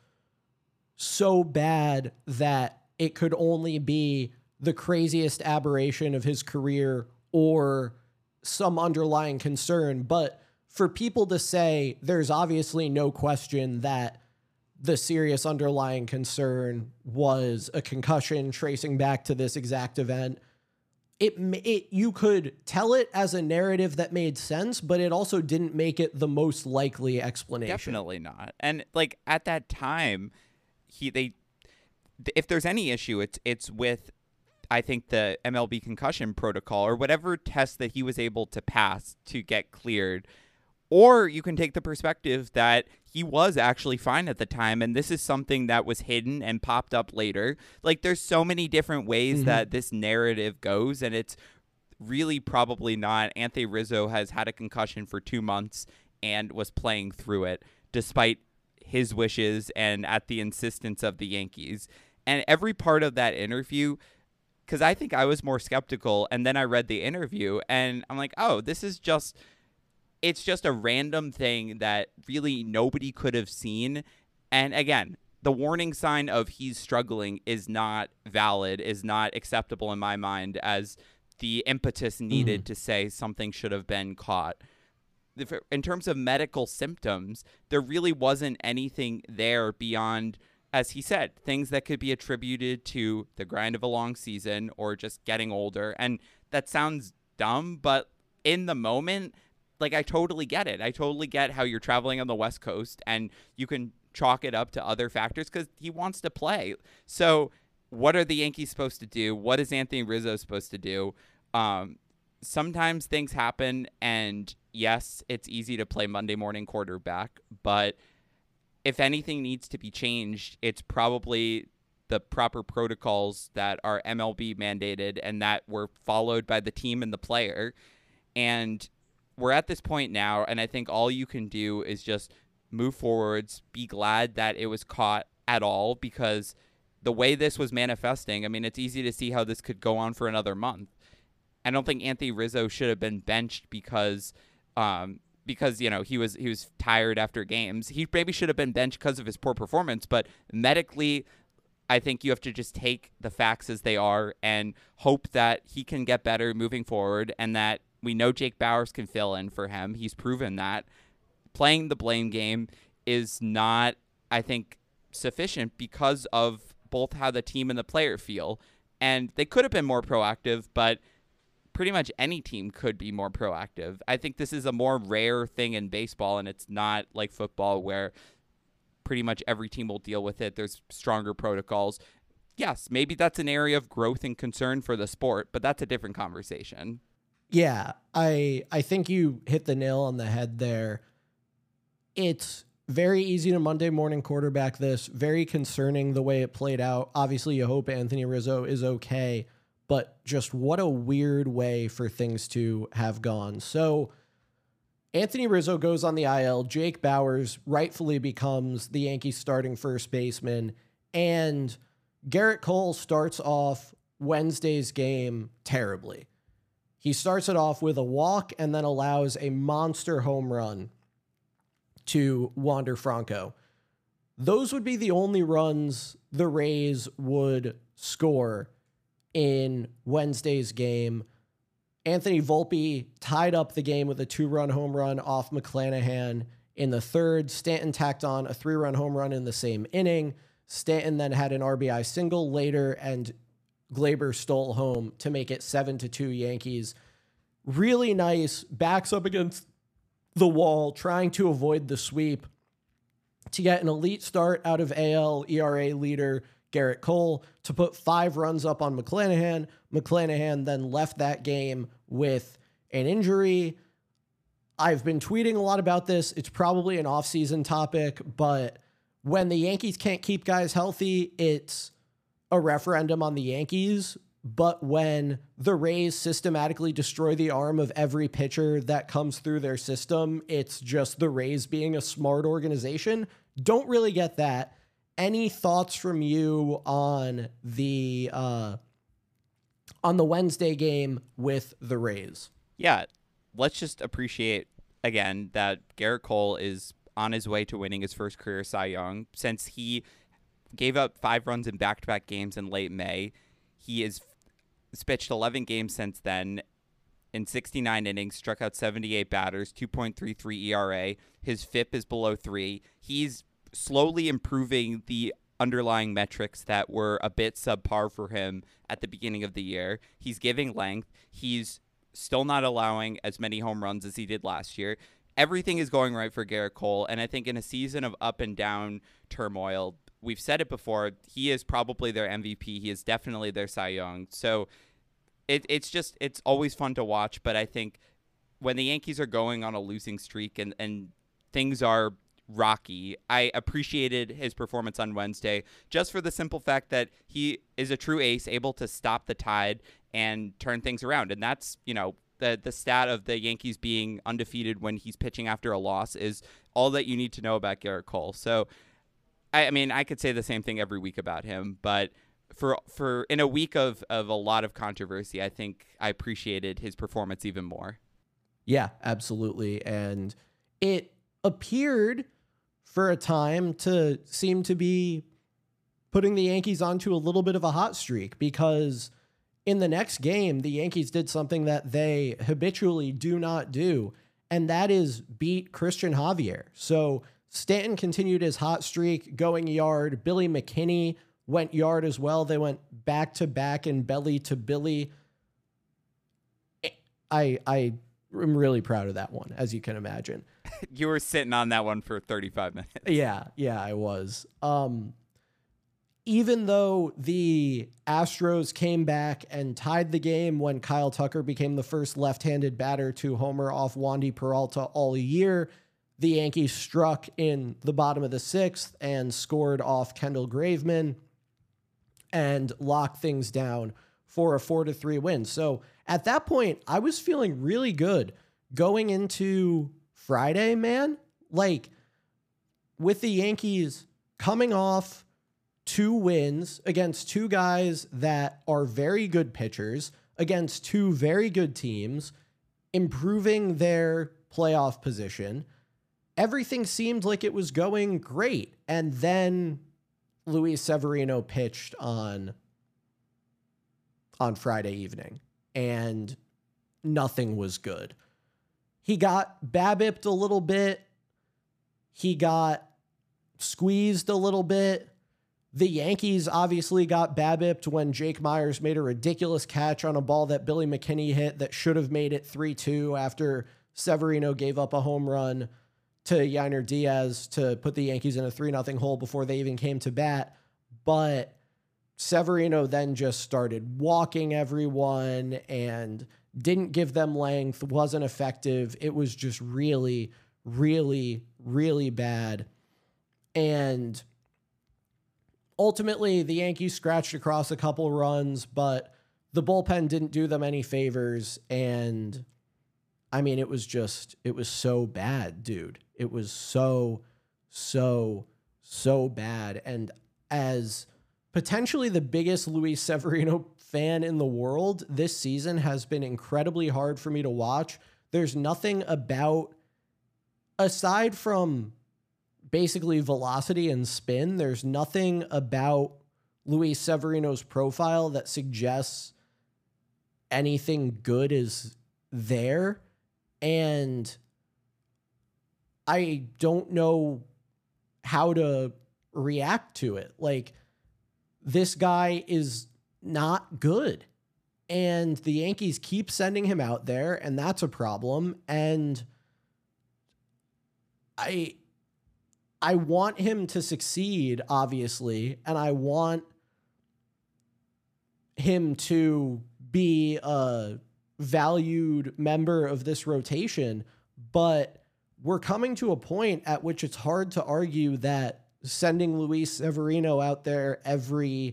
so bad that it could only be the craziest aberration of his career or some underlying concern. But for people to say there's obviously no question that the serious underlying concern was a concussion tracing back to this exact event, it, it you could tell it as a narrative that made sense, but it also didn't make it the most likely explanation. Definitely not. And, like, at that time, he they if there's any issue, it's it's with, I think, the M L B concussion protocol or whatever test that he was able to pass to get cleared. Or you can take the perspective that he was actually fine at the time, and this is something that was hidden and popped up later. Like, there's so many different ways mm-hmm. that this narrative goes, and it's really probably not. Anthony Rizzo has had a concussion for two months and was playing through it, despite his wishes and at the insistence of the Yankees. And every part of that interview, because I think I was more skeptical, and then I read the interview, and I'm like, oh, this is just... it's just a random thing that really nobody could have seen. And again, the warning sign of he's struggling is not valid, is not acceptable in my mind as the impetus needed mm-hmm. to say something should have been caught. In terms of medical symptoms, there really wasn't anything there beyond, as he said, things that could be attributed to the grind of a long season or just getting older. And that sounds dumb, but in the moment, like, I totally get it. I totally get how you're traveling on the West Coast and you can chalk it up to other factors because he wants to play. So what are the Yankees supposed to do? What is Anthony Rizzo supposed to do? Um, sometimes things happen, and yes, it's easy to play Monday morning quarterback, but if anything needs to be changed, it's probably the proper protocols that are M L B mandated and that were followed by the team and the player. And we're at this point now, and I think all you can do is just move forwards, be glad that it was caught at all, because the way this was manifesting, I mean, it's easy to see how this could go on for another month. I don't think Anthony Rizzo should have been benched because, um, because you know, he was he was tired after games. He maybe should have been benched because of his poor performance, but medically, I think you have to just take the facts as they are and hope that he can get better moving forward, and that we know Jake Bauers can fill in for him. He's proven that. Playing the blame game is not, I think, sufficient because of both how the team and the player feel. And they could have been more proactive, but pretty much any team could be more proactive. I think this is a more rare thing in baseball, and it's not like football where pretty much every team will deal with it. There's stronger protocols. Yes, maybe that's an area of growth and concern for the sport, but that's a different conversation. Yeah, I I think you hit the nail on the head there. It's very easy to Monday morning quarterback this, very concerning the way it played out. Obviously, you hope Anthony Rizzo is okay, but just what a weird way for things to have gone. So Anthony Rizzo goes on the I L. Jake Bauers rightfully becomes the Yankees starting first baseman, and Garrett Cole starts off Wednesday's game terribly. He starts it off with a walk and then allows a monster home run to Wander Franco. Those would be the only runs the Rays would score in Wednesday's game. Anthony Volpe tied up the game with a two-run home run off McClanahan in the third. Stanton tacked on a three-run home run in the same inning. Stanton then had an R B I single later, and Gleyber stole home to make it seven to two Yankees. Really nice, backs up against the wall, trying to avoid the sweep to get an elite start out of A L E R A leader Gerrit Cole to put five runs up on McClanahan. McClanahan then left that game with an injury. I've been tweeting a lot about this. It's probably an off-season topic, but when the Yankees can't keep guys healthy, it's a referendum on the Yankees. But when the Rays systematically destroy the arm of every pitcher that comes through their system, it's just the Rays being a smart organization. Don't really get that. Any thoughts from you on the uh, on the Wednesday game with the Rays? Yeah, let's just appreciate again that Gerrit Cole is on his way to winning his first career Cy Young. Since he gave up five runs in back-to-back games in late May, he has pitched eleven games since then. In sixty-nine innings, struck out seventy-eight batters, two point three three E R A. His F I P is below three. He's slowly improving the underlying metrics that were a bit subpar for him at the beginning of the year. He's giving length. He's still not allowing as many home runs as he did last year. Everything is going right for Gerrit Cole, and I think in a season of up and down turmoil, we've said it before, he is probably their M V P. He is definitely their Cy Young. So it, it's just, it's always fun to watch, but I think when the Yankees are going on a losing streak and, and things are rocky, I appreciated his performance on Wednesday just for the simple fact that he is a true ace, able to stop the tide and turn things around. And that's, you know, the the stat of the Yankees being undefeated when he's pitching after a loss is all that you need to know about Gerrit Cole. So, I, I mean, I could say the same thing every week about him, but for for in a week of, of a lot of controversy, I think I appreciated his performance even more. Yeah, absolutely. And it appeared for a time to seem to be putting the Yankees onto a little bit of a hot streak, because in the next game, the Yankees did something that they habitually do not do, and that is beat Christian Javier. So Stanton continued his hot streak, going yard. Billy McKinney went yard as well. They went back to back and belly to Billy. I I am really proud of that one, as you can imagine. You were sitting on that one for thirty-five minutes. Yeah, yeah, I was. Um, even though the Astros came back and tied the game when Kyle Tucker became the first left-handed batter to homer off Wandy Peralta all year, the Yankees struck in the bottom of the sixth and scored off Kendall Graveman and locked things down for a four to three win. So at that point, I was feeling really good going into Friday, man. Like, with the Yankees coming off two wins against two guys that are very good pitchers, against two very good teams, improving their playoff position, everything seemed like it was going great. And then Luis Severino pitched on, on Friday evening, and nothing was good. He got BABIP'd a little bit. He got squeezed a little bit. The Yankees obviously got BABIP'd when Jake Myers made a ridiculous catch on a ball that Billy McKinney hit that should have made it three two after Severino gave up a home run to Yainer Diaz to put the Yankees in a three nothing hole before they even came to bat. But Severino then just started walking everyone and didn't give them length, wasn't effective. It was just really, really, really bad. And ultimately, the Yankees scratched across a couple runs, but the bullpen didn't do them any favors. And I mean, it was just, it was so bad, dude. It was so, so, so bad. And as potentially the biggest Luis Severino fan in the world, this season has been incredibly hard for me to watch. There's nothing about, aside from basically velocity and spin, there's nothing about Luis Severino's profile that suggests anything good is there. And I don't know how to react to it. Like, this guy is not good, and the Yankees keep sending him out there, and that's a problem. And I, I want him to succeed, obviously, and I want him to be a valued member of this rotation, but we're coming to a point at which it's hard to argue that sending Luis Severino out there every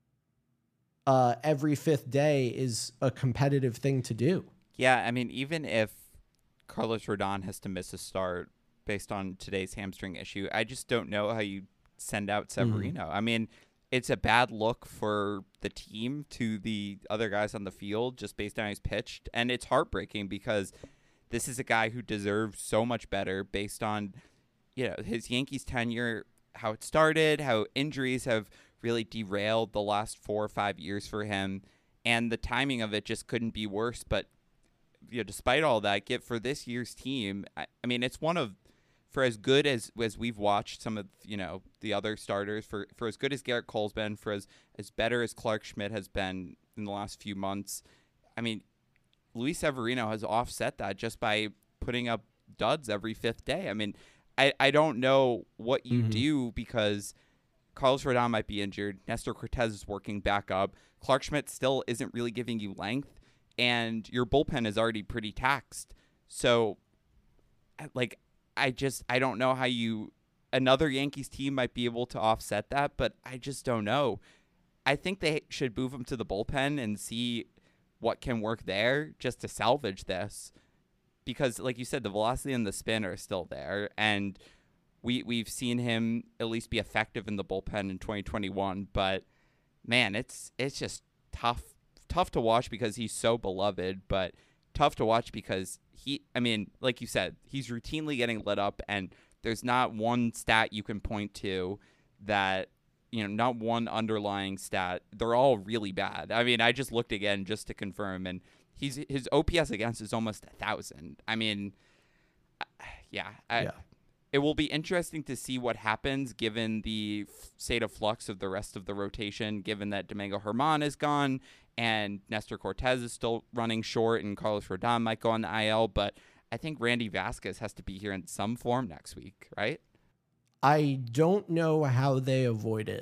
uh, every fifth day is a competitive thing to do. Yeah, I mean, even if Carlos Rodon has to miss a start based on today's hamstring issue, I just don't know how you send out Severino. Mm-hmm. I mean, it's a bad look for the team to the other guys on the field just based on how he's pitched, and it's heartbreaking because this is a guy who deserves so much better based on, you know, his Yankees tenure, how it started, how injuries have really derailed the last four or five years for him, and the timing of it just couldn't be worse. But, you know, despite all that, get for this year's team, I, I mean, it's one of, for as good as, as we've watched some of, you know, the other starters, for, for as good as Garrett Cole's been, for as, as better as Clark Schmidt has been in the last few months, I mean, Luis Severino has offset that just by putting up duds every fifth day. I mean, I, I don't know what you mm-hmm. do because Carlos Rodon might be injured. Nestor Cortez is working back up. Clark Schmidt still isn't really giving you length, and your bullpen is already pretty taxed. So, like, I just, I don't know how you, another Yankees team might be able to offset that, but I just don't know. I think they should move him to the bullpen and see what can work there just to salvage this. Because, like you said, the velocity and the spin are still there, and we, we've seen him at least be effective in the bullpen in twenty twenty-one. But, man, it's it's just tough tough to watch because he's so beloved, but tough to watch because he, I mean, like you said, he's routinely getting lit up, and there's not one stat you can point to that, you know, not one underlying stat. They're all really bad. I mean, I just looked again just to confirm, and he's his O P S against is almost a thousand. I mean, yeah, I, yeah. It will be interesting to see what happens given the f- state of flux of the rest of the rotation, given that Domingo Germán is gone and Nestor Cortez is still running short and Carlos Rodon might go on the I L. But I think Randy Vasquez has to be here in some form next week, right? I don't know how they avoid it.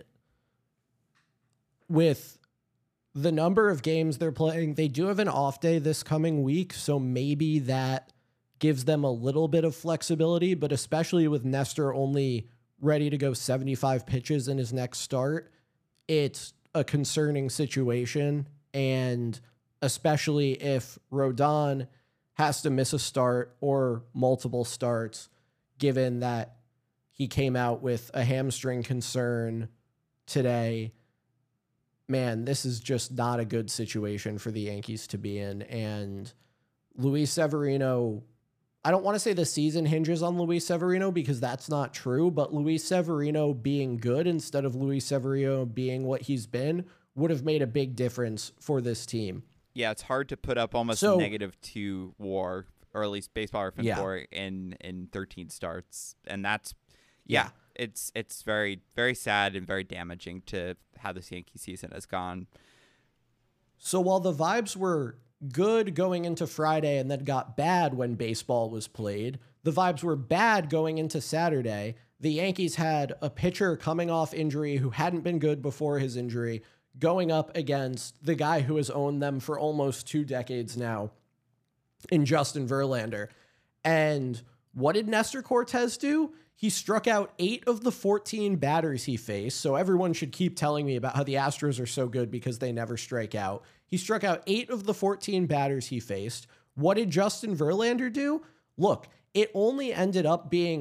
With the number of games they're playing, they do have an off day this coming week, so maybe that gives them a little bit of flexibility, but especially with Nestor only ready to go seventy-five pitches in his next start, it's a concerning situation, and especially if Rodon has to miss a start or multiple starts, given that he came out with a hamstring concern today. Man, this is just not a good situation for the Yankees to be in. And Luis Severino, I don't want to say the season hinges on Luis Severino because that's not true, but Luis Severino being good instead of Luis Severino being what he's been would have made a big difference for this team. Yeah, it's hard to put up almost so, a negative two WAR, or at least baseball reference yeah. WAR in, in thirteen starts. And that's, yeah. yeah. It's it's very, very sad and very damaging to how this Yankee season has gone. So while the vibes were good going into Friday and then got bad when baseball was played, the vibes were bad going into Saturday. The Yankees had a pitcher coming off injury who hadn't been good before his injury, going up against the guy who has owned them for almost two decades now in Justin Verlander. And what did Nestor Cortez do? He struck out eight of the fourteen batters he faced, so everyone should keep telling me about how the Astros are so good because they never strike out. He struck out eight of the fourteen batters he faced. What did Justin Verlander do? Look, it only ended up being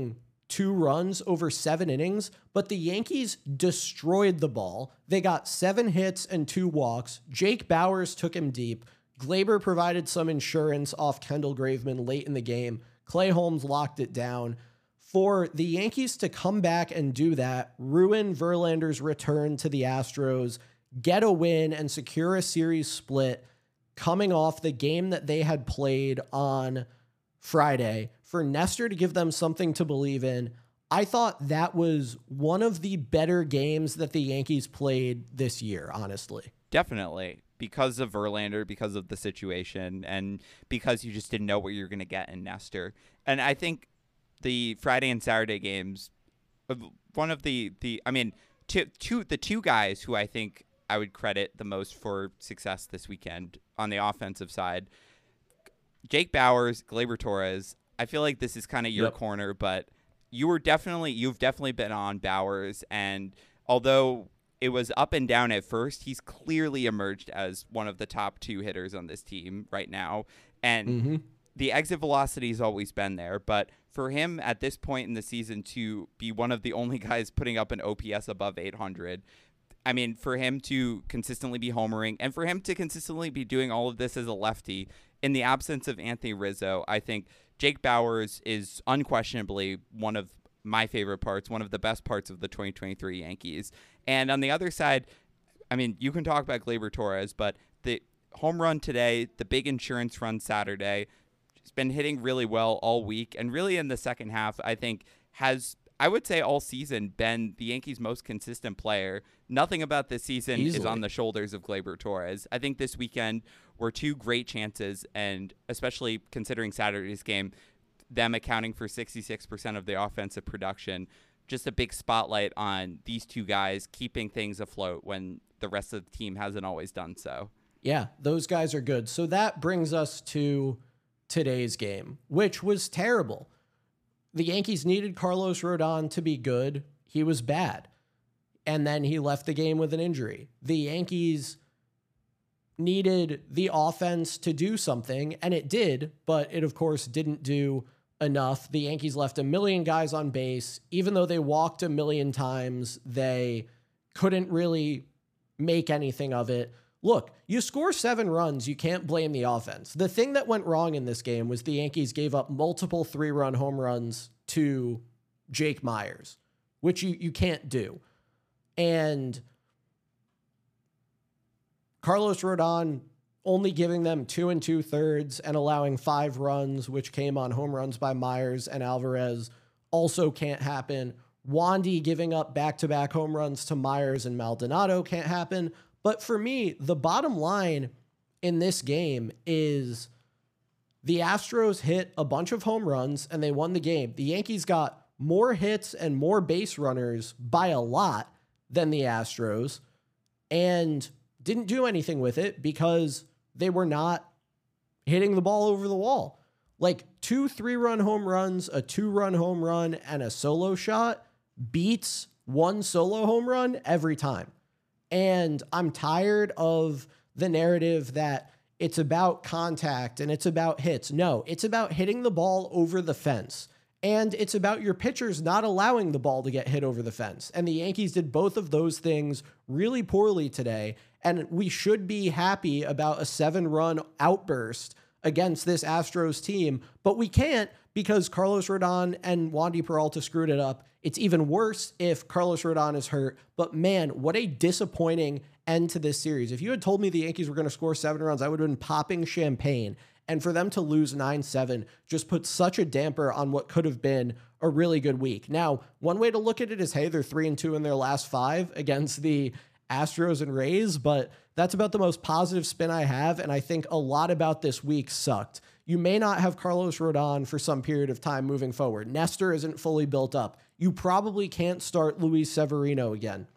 two runs over seven innings, but the Yankees destroyed the ball. They got seven hits and two walks. Jake Bauers took him deep. Gleyber provided some insurance off Kendall Graveman late in the game. Clay Holmes locked it down. For the Yankees to come back and do that, ruin Verlander's return to the Astros, get a win, and secure a series split coming off the game that they had played on Friday, for Nestor to give them something to believe in, I thought that was one of the better games that the Yankees played this year, honestly. Definitely. Because of Verlander, because of the situation, and because you just didn't know what you're going to get in Nestor. And I think the Friday and Saturday games, one of the, the I mean, two, two, the two guys who I think I would credit the most for success this weekend on the offensive side, Jake Bauers, Gleyber Torres. I feel like this is kind of your yep. corner, but you were definitely, you've definitely been on Bauers. And although it was up and down at first, he's clearly emerged as one of the top two hitters on this team right now. And mm-hmm. the exit velocity has always been there. But for him at this point in the season to be one of the only guys putting up an O P S above eight hundred, I mean, for him to consistently be homering and for him to consistently be doing all of this as a lefty in the absence of Anthony Rizzo, I think Jake Bauers is unquestionably one of my favorite parts, one of the best parts of the twenty twenty-three Yankees. And on the other side, I mean, you can talk about Gleyber Torres, but the home run today, the big insurance run Saturday, he's been hitting really well all week. And really in the second half, I think has, I would say all season, been the Yankees' most consistent player. Nothing about this season Easily. is on the shoulders of Gleyber Torres. I think this weekend were two great chances, and especially considering Saturday's game, them accounting for sixty-six percent of the offensive production, just a big spotlight on these two guys keeping things afloat when the rest of the team hasn't always done so. Yeah, those guys are good. So that brings us to today's game, which was terrible. The Yankees needed Carlos Rodon to be good. He was bad. And then he left the game with an injury. The Yankees needed the offense to do something, and it did, but it, of course, didn't do enough. The Yankees left a million guys on base. Even though they walked a million times, they couldn't really make anything of it. Look, you score seven runs, you can't blame the offense. The thing that went wrong in this game was the Yankees gave up multiple three-run home runs to Jake Myers, which you, you can't do. And Carlos Rodon only giving them two and two thirds and allowing five runs, which came on home runs by Myers and Alvarez, also can't happen. Wandy giving up back-to-back home runs to Myers and Maldonado can't happen. But for me, the bottom line in this game is the Astros hit a bunch of home runs and they won the game. The Yankees got more hits and more base runners by a lot than the Astros and didn't do anything with it because they were not hitting the ball over the wall. Like two three-run home runs, a two-run home run, and a solo shot beats one solo home run every time. And I'm tired of the narrative that it's about contact and it's about hits. No, it's about hitting the ball over the fence. And it's about your pitchers not allowing the ball to get hit over the fence. And the Yankees did both of those things really poorly today. And we should be happy about a seven-run outburst against this Astros team, but we can't because Carlos Rodon and Wandy Peralta screwed it up. It's even worse if Carlos Rodon is hurt, but man, what a disappointing end to this series. If you had told me the Yankees were going to score seven runs, I would have been popping champagne. And for them to lose nine seven just put such a damper on what could have been a really good week. Now, one way to look at it is, hey, they're three and two in their last five against the Astros and Rays, but that's about the most positive spin I have, and I think a lot about this week sucked. You may not have Carlos Rodon for some period of time moving forward. Nestor isn't fully built up. You probably can't start Luis Severino again.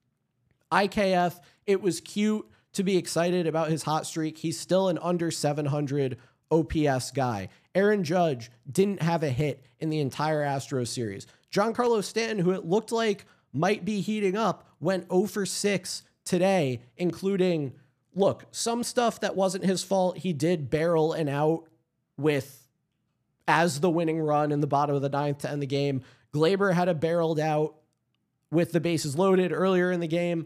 I K F, it was cute to be excited about his hot streak. He's still an under seven hundred O P S guy. Aaron Judge didn't have a hit in the entire Astros series. Giancarlo Stanton, who it looked like might be heating up, went zero for six today, including, look, some stuff that wasn't his fault. He did barrel an out with, as the winning run in the bottom of the ninth to end the game, Glaber had a barreled out with the bases loaded earlier in the game.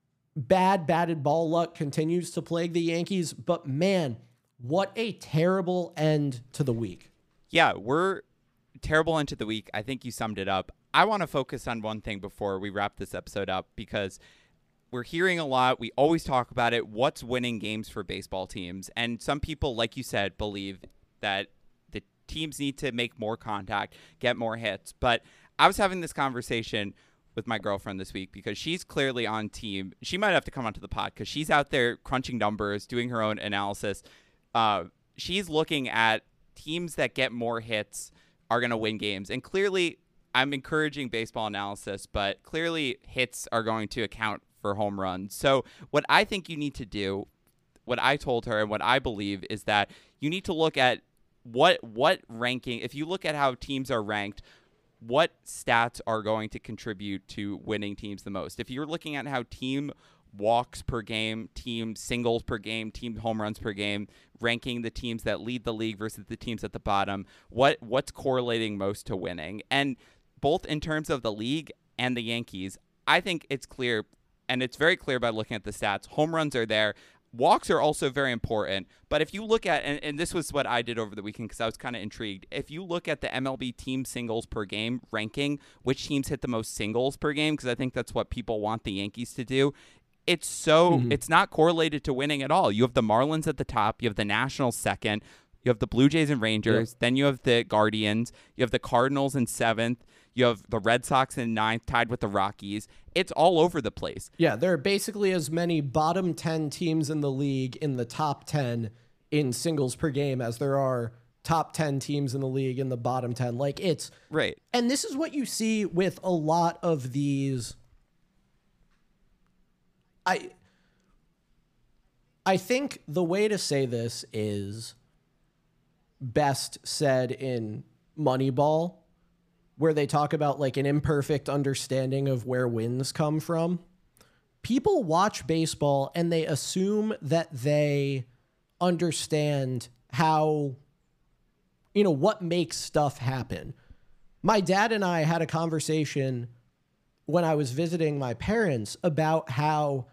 Bad batted ball luck continues to plague the Yankees, but man, what a terrible end to the week. Yeah, we're terrible end to the week. I think you summed it up. I want to focus on one thing before we wrap this episode up, because we're hearing a lot. We always talk about it. What's winning games for baseball teams? And some people, like you said, believe that the teams need to make more contact, get more hits. But I was having this conversation with my girlfriend this week because she's clearly on team. She might have to come onto the pod because she's out there crunching numbers, doing her own analysis. Uh, she's looking at teams that get more hits are going to win games. And clearly, I'm encouraging baseball analysis, but clearly hits are going to account for home runs. So what I think you need to do, what I told her and what I believe, is that you need to look at what what ranking, if you look at how teams are ranked, what stats are going to contribute to winning teams the most. If you're looking at how team walks per game, team singles per game, team home runs per game, ranking the teams that lead the league versus the teams at the bottom, what what's correlating most to winning? And both in terms of the league and the Yankees, I think it's clear, and it's very clear by looking at the stats. Home runs are there. Walks are also very important. But if you look at, and, and this was what I did over the weekend because I was kind of intrigued. If you look at the M L B team singles per game ranking, which teams hit the most singles per game, because I think that's what people want the Yankees to do, it's so, mm-hmm. it's not correlated to winning at all. You have the Marlins at the top. You have the Nationals second. You have the Blue Jays and Rangers. Yep. Then you have the Guardians. You have the Cardinals in seventh. You have the Red Sox in ninth, tied with the Rockies. It's all over the place. Yeah, there are basically as many bottom ten teams in the league in the top ten in singles per game as there are top ten teams in the league in the bottom ten. Like, it's... Right. And this is what you see with a lot of these... I... I think the way to say this is best said in Moneyball, where they talk about like an imperfect understanding of where wins come from. People watch baseball and they assume that they understand how, you know, what makes stuff happen. My dad and I had a conversation when I was visiting my parents about how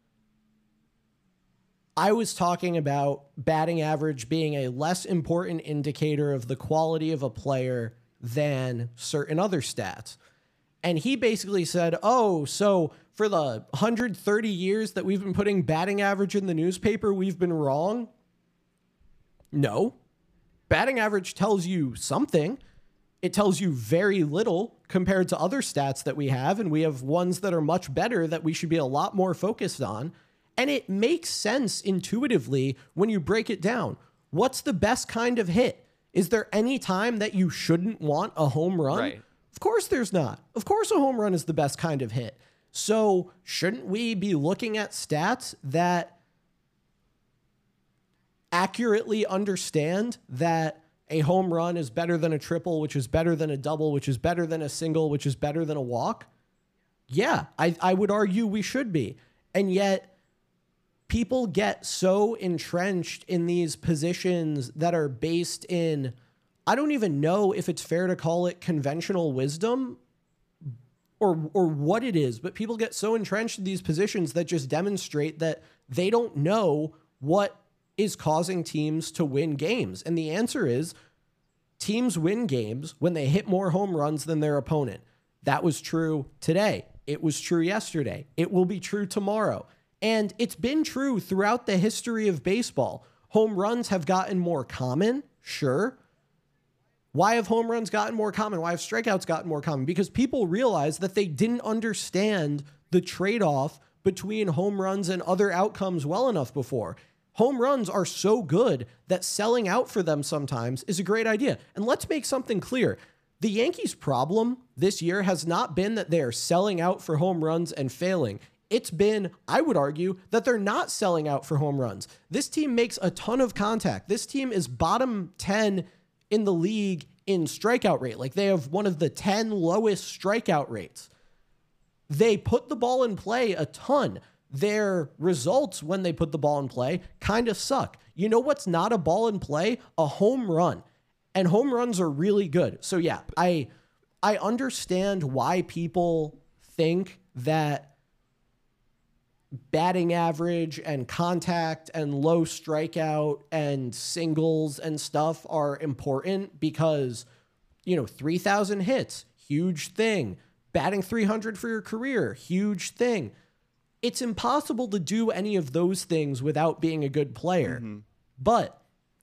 I was talking about batting average being a less important indicator of the quality of a player than certain other stats. And he basically said, oh, so for the one hundred thirty years that we've been putting batting average in the newspaper, we've been wrong? No. Batting average tells you something. It tells you very little compared to other stats that we have, and we have ones that are much better that we should be a lot more focused on. And it makes sense intuitively when you break it down. What's the best kind of hit? Is there any time that you shouldn't want a home run? Right. Of course there's not. Of course a home run is the best kind of hit. So shouldn't we be looking at stats that accurately understand that a home run is better than a triple, which is better than a double, which is better than a single, which is better than a walk? Yeah, I, I would argue we should be. And yet people get so entrenched in these positions that are based in, I don't even know if it's fair to call it conventional wisdom or or what it is, but people get so entrenched in these positions that just demonstrate that they don't know what is causing teams to win games. And the answer is teams win games when they hit more home runs than their opponent. That was true today. It was true yesterday. It will be true tomorrow. And it's been true throughout the history of baseball. Home runs have gotten more common, sure. Why have home runs gotten more common? Why have strikeouts gotten more common? Because people realized that they didn't understand the trade-off between home runs and other outcomes well enough before. Home runs are so good that selling out for them sometimes is a great idea. And let's make something clear. The Yankees' problem this year has not been that they are selling out for home runs and failing. It's been, I would argue, that they're not selling out for home runs. This team makes a ton of contact. This team is bottom ten in the league in strikeout rate. Like, they have one of the ten lowest strikeout rates. They put the ball in play a ton. Their results when they put the ball in play kind of suck. You know what's not a ball in play? A home run. And home runs are really good. So yeah, I I understand why people think that batting average and contact and low strikeout and singles and stuff are important because, you know, three thousand hits, huge thing. Batting three hundred for your career, huge thing. It's impossible to do any of those things without being a good player. Mm-hmm. But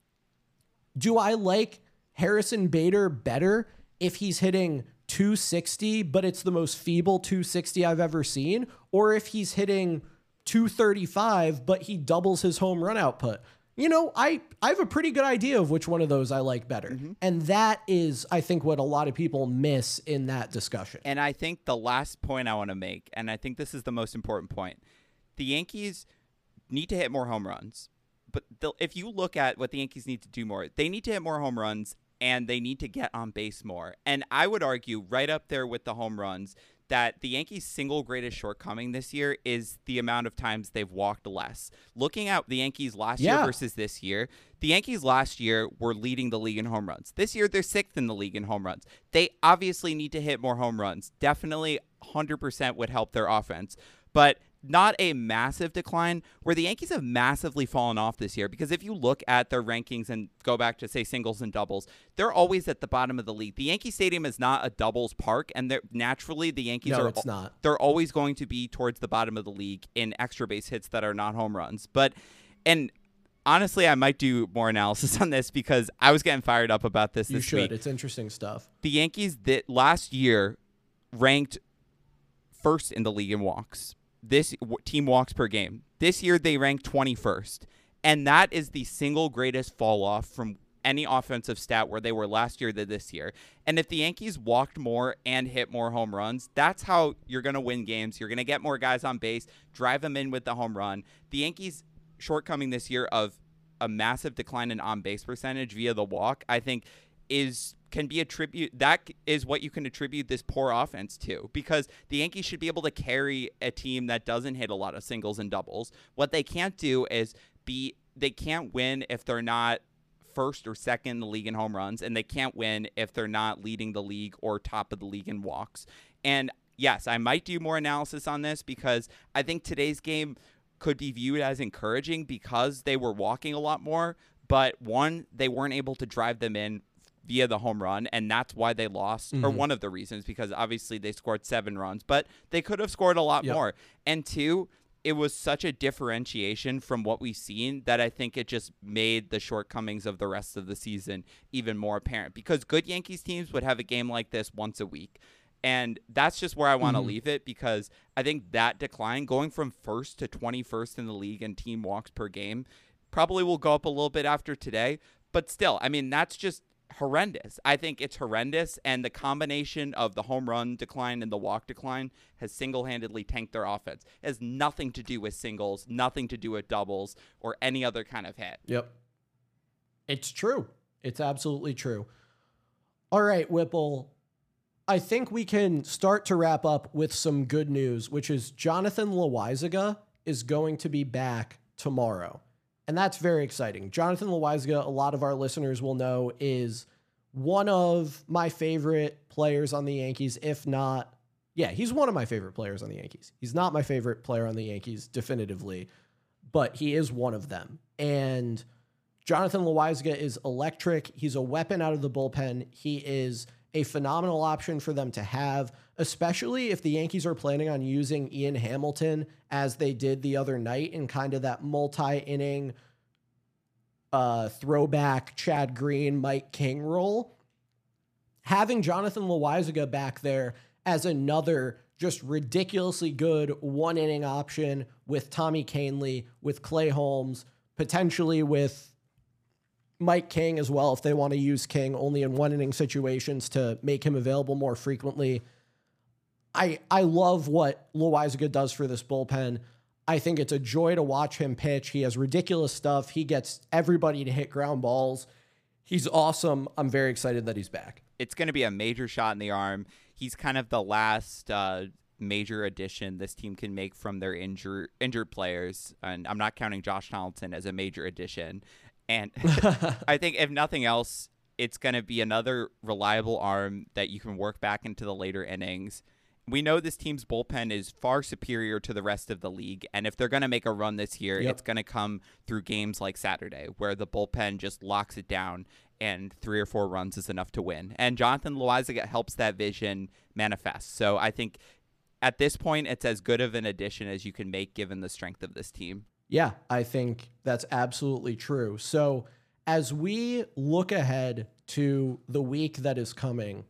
do I like Harrison Bader better if he's hitting two sixty, but it's the most feeble two sixty I've ever seen, or if he's hitting two thirty-five, but he doubles his home run output? You know, I, I have a pretty good idea of which one of those I like better. Mm-hmm. And that is, I think, what a lot of people miss in that discussion. And I think the last point I want to make, and I think this is the most important point, the Yankees need to hit more home runs. But if you look at what the Yankees need to do more, they need to hit more home runs and they need to get on base more. And I would argue right up there with the home runs that the Yankees' single greatest shortcoming this year is the amount of times they've walked less. Looking at the Yankees last yeah. year versus this year, the Yankees last year were leading the league in home runs. This year, they're sixth in the league in home runs. They obviously need to hit more home runs. Definitely one hundred percent would help their offense. But not a massive decline where the Yankees have massively fallen off this year, because if you look at their rankings and go back to, say, singles and doubles, they're always at the bottom of the league. The Yankee Stadium is not a doubles park, and they're, naturally the Yankees no, are it's not. They're always going to be towards the bottom of the league in extra base hits that are not home runs. But and honestly, I might do more analysis on this because I was getting fired up about this you this should. week. It's interesting stuff. The Yankees that last year ranked first in the league in walks. This team walks per game. This year they ranked twenty-first. And that is the single greatest fall off from any offensive stat where they were last year than this year. And if the Yankees walked more and hit more home runs, that's how you're going to win games. You're going to get more guys on base, drive them in with the home run. The Yankees' shortcoming this year of a massive decline in on-base percentage via the walk, I think is can be attribute that is what you can attribute this poor offense to, because the Yankees should be able to carry a team that doesn't hit a lot of singles and doubles. What they can't do is be they can't win if they're not first or second in the league in home runs, and they can't win if they're not leading the league or top of the league in walks. And yes, I might do more analysis on this because I think today's game could be viewed as encouraging because they were walking a lot more, but one, they weren't able to drive them in via the home run, and that's why they lost, mm-hmm. or one of the reasons, because obviously they scored seven runs, but they could have scored a lot yep. more. And two, it was such a differentiation from what we've seen that I think it just made the shortcomings of the rest of the season even more apparent, because good Yankees teams would have a game like this once a week. And that's just where I want to mm-hmm. leave it, because I think that decline, going from first to twenty-first in the league in team walks per game, probably will go up a little bit after today. But still, I mean, that's just horrendous. I think it's horrendous, and the combination of the home run decline and the walk decline has single-handedly tanked their offense. It has nothing to do with singles, nothing to do with doubles, or any other kind of hit. Yep. It's true. It's absolutely true. All right, Whipple. I think we can start to wrap up with some good news, which is Jonathan Loaisiga is going to be back tomorrow. And that's very exciting. Jonathan Loaisiga, a lot of our listeners will know, is one of my favorite players on the Yankees, if not, yeah, he's one of my favorite players on the Yankees. He's not my favorite player on the Yankees, definitively, but he is one of them. And Jonathan Loaisiga is electric. He's a weapon out of the bullpen. He is a phenomenal option for them to have, especially if the Yankees are planning on using Ian Hamilton as they did the other night in kind of that multi-inning uh, throwback Chad Green, Mike King role. Having Jonathan Loaisiga back there as another just ridiculously good one-inning option with Tommy Kahnle, with Clay Holmes, potentially with Mike King as well, if they want to use King only in one-inning situations to make him available more frequently. I I love what Loaisiga does for this bullpen. I think it's a joy to watch him pitch. He has ridiculous stuff. He gets everybody to hit ground balls. He's awesome. I'm very excited that he's back. It's going to be a major shot in the arm. He's kind of the last uh, major addition this team can make from their injured injured players, and I'm not counting Josh Donaldson as a major addition. And I think if nothing else, it's going to be another reliable arm that you can work back into the later innings. We know this team's bullpen is far superior to the rest of the league, and if they're going to make a run this year, yep. it's going to come through games like Saturday, where the bullpen just locks it down, and three or four runs is enough to win. And Jonathan Loáisiga helps that vision manifest. So I think at this point, it's as good of an addition as you can make given the strength of this team. Yeah, I think that's absolutely true. So as we look ahead to the week that is coming,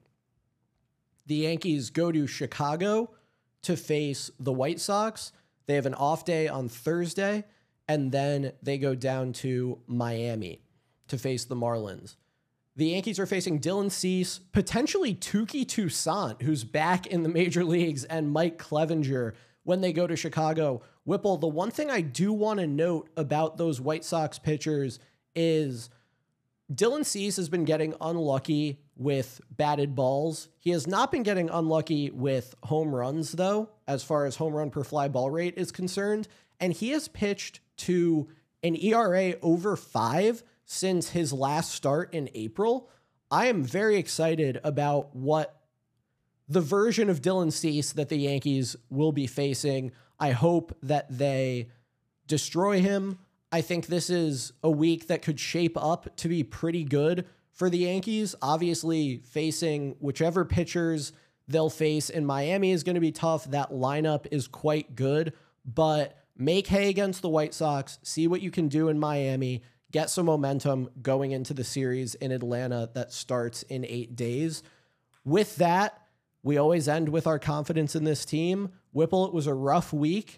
the Yankees go to Chicago to face the White Sox. They have an off day on Thursday, and then they go down to Miami to face the Marlins. The Yankees are facing Dylan Cease, potentially Touki Toussaint, who's back in the major leagues, and Mike Clevinger when they go to Chicago. Whipple, the one thing I do want to note about those White Sox pitchers is Dylan Cease has been getting unlucky with batted balls. He has not been getting unlucky with home runs, though, as far as home run per fly ball rate is concerned. And he has pitched to an E R A over five since his last start in April. I am very excited about what the version of Dylan Cease that the Yankees will be facing. I hope that they destroy him. I think this is a week that could shape up to be pretty good for the Yankees. Obviously, facing whichever pitchers they'll face in Miami is going to be tough. That lineup is quite good, but make hay against the White Sox, see what you can do in Miami, get some momentum going into the series in Atlanta that starts in eight days. With that, we always end with our confidence in this team. Whipple, it was a rough week.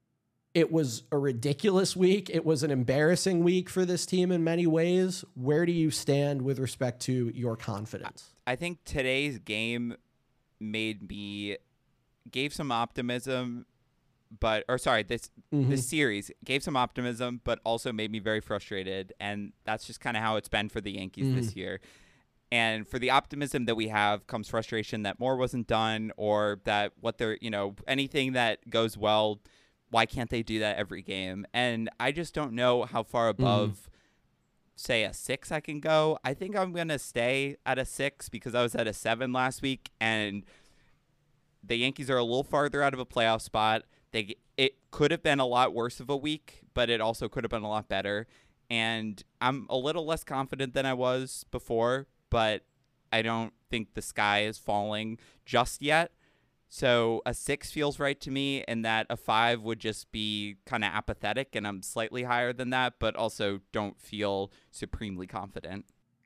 It was a ridiculous week. It was an embarrassing week for this team in many ways. Where do you stand with respect to your confidence? I think today's game made me, gave some optimism, but, or sorry, this, mm-hmm. this series gave some optimism, but also made me very frustrated. And that's just kind of how it's been for the Yankees mm-hmm. this year. And for the optimism that we have comes frustration that more wasn't done, or that what they're, you know, anything that goes well, why can't they do that every game? And I just don't know how far above, mm. say, a six I can go. I think I'm going to stay at a six because I was at a seven last week, and the Yankees are a little farther out of a playoff spot. They It could have been a lot worse of a week, but it also could have been a lot better. And I'm a little less confident than I was before, but I don't think the sky is falling just yet. So a six feels right to me, and that a five would just be kind of apathetic, and I'm slightly higher than that, but also don't feel supremely confident.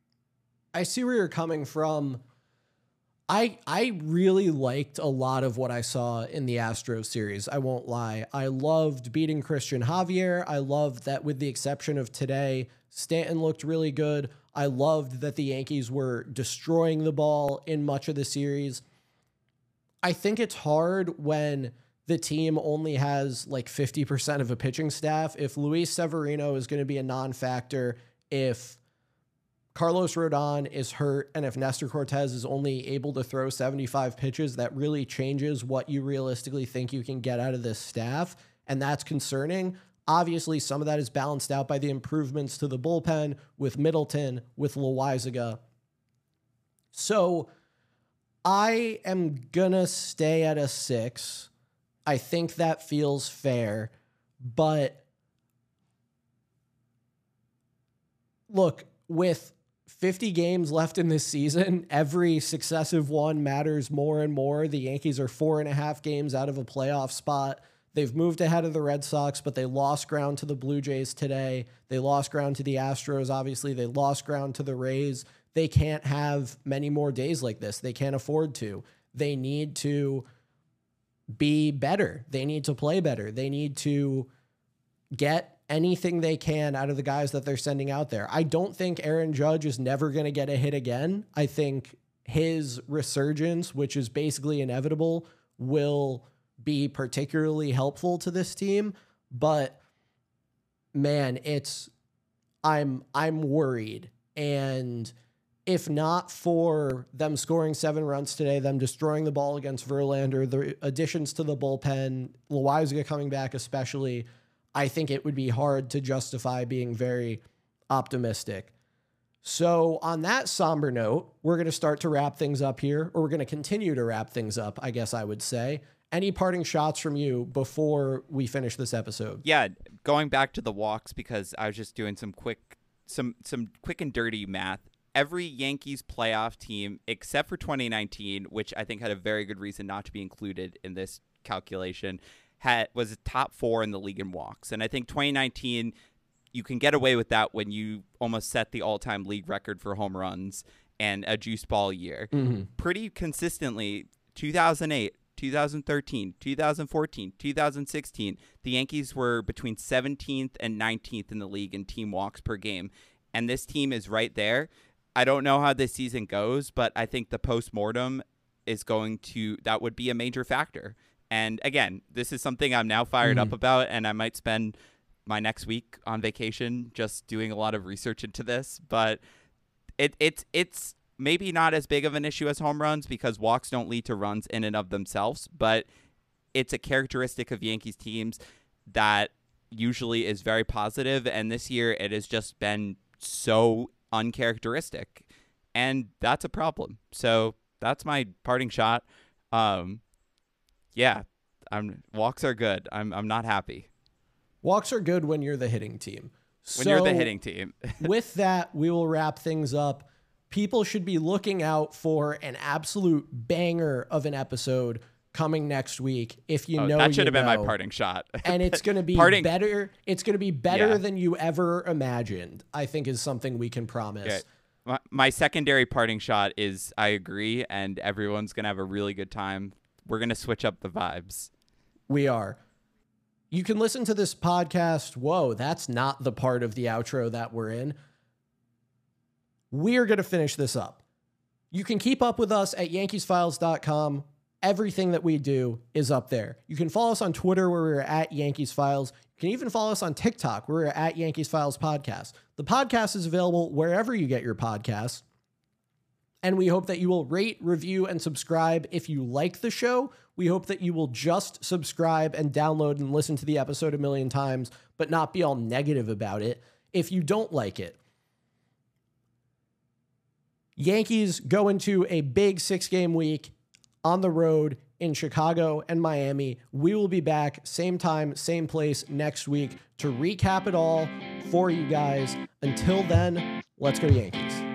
I see where you're coming from. I I really liked a lot of what I saw in the Astros series. I won't lie. I loved beating Christian Javier. I loved that, with the exception of today, Stanton looked really good. I loved that the Yankees were destroying the ball in much of the series. I think it's hard when the team only has like fifty percent of a pitching staff. If Luis Severino is going to be a non-factor, if Carlos Rodon is hurt, and if Nestor Cortez is only able to throw seventy-five pitches, that really changes what you realistically think you can get out of this staff, and that's concerning. Obviously, some of that is balanced out by the improvements to the bullpen with Middleton, with Loáisiga. So I am gonna stay at a six. I think that feels fair, but look, with fifty games left in this season, every successive one matters more and more. The Yankees are four and a half games out of a playoff spot. They've moved ahead of the Red Sox, but they lost ground to the Blue Jays today. They lost ground to the Astros, obviously. They lost ground to the Rays. They can't have many more days like this. They can't afford to. They need to be better. They need to play better. They need to get anything they can out of the guys that they're sending out there. I don't think Aaron Judge is never going to get a hit again. I think his resurgence, which is basically inevitable, will be particularly helpful to this team. But man, it's I'm I'm worried. And if not for them scoring seven runs today, them destroying the ball against Verlander, the additions to the bullpen, Loáisiga coming back especially, I think it would be hard to justify being very optimistic. So on that somber note, we're going to start to wrap things up here, or we're going to continue to wrap things up, I guess I would say. Any parting shots from you before we finish this episode? Yeah, going back to the walks, because I was just doing some quick, some some quick and dirty math. Every Yankees playoff team, except for twenty nineteen, which I think had a very good reason not to be included in this calculation, had was top four in the league in walks. And I think twenty nineteen, you can get away with that when you almost set the all-time league record for home runs and a juice ball year. Mm-hmm. Pretty consistently, two thousand eight, two thousand thirteen, two thousand fourteen, two thousand sixteen, the Yankees were between seventeenth and nineteenth in the league in team walks per game. And this team is right there. I don't know how this season goes, but I think the postmortem is going to, that would be a major factor. And again, this is something I'm now fired Mm-hmm. up about, and I might spend my next week on vacation just doing a lot of research into this. But it, it's it's maybe not as big of an issue as home runs, because walks don't lead to runs in and of themselves, but it's a characteristic of Yankees teams that usually is very positive, and this year it has just been so uncharacteristic, and that's a problem. So that's my parting shot. Um, yeah, I'm walks are good. I'm I'm not happy. Walks are good when you're the hitting team. When So you're the hitting team. with that, we will wrap things up. People should be looking out for an absolute banger of an episode coming next week. If you Oh, know, that should you have been my know. parting shot. And it's going to be Parting- better. It's going to be better Yeah. than you ever imagined, I think, is something we can promise. Yeah. My, my secondary parting shot is I agree, and everyone's going to have a really good time. We're going to switch up the vibes. We are. You can listen to this podcast. Whoa, that's not the part of the outro that we're in. We're going to finish this up. You can keep up with us at yankees files dot com. Everything that we do is up there. You can follow us on Twitter, where we're at Yankees Files. You can even follow us on TikTok, where we're at Yankees Files Podcast. The podcast is available wherever you get your podcasts. And we hope that you will rate, review, and subscribe if you like the show. We hope that you will just subscribe and download and listen to the episode a million times, but not be all negative about it if you don't like it. Yankees go into a big six-game week on the road in Chicago and Miami. We will be back same time, same place next week to recap it all for you guys. Until then, let's go Yankees.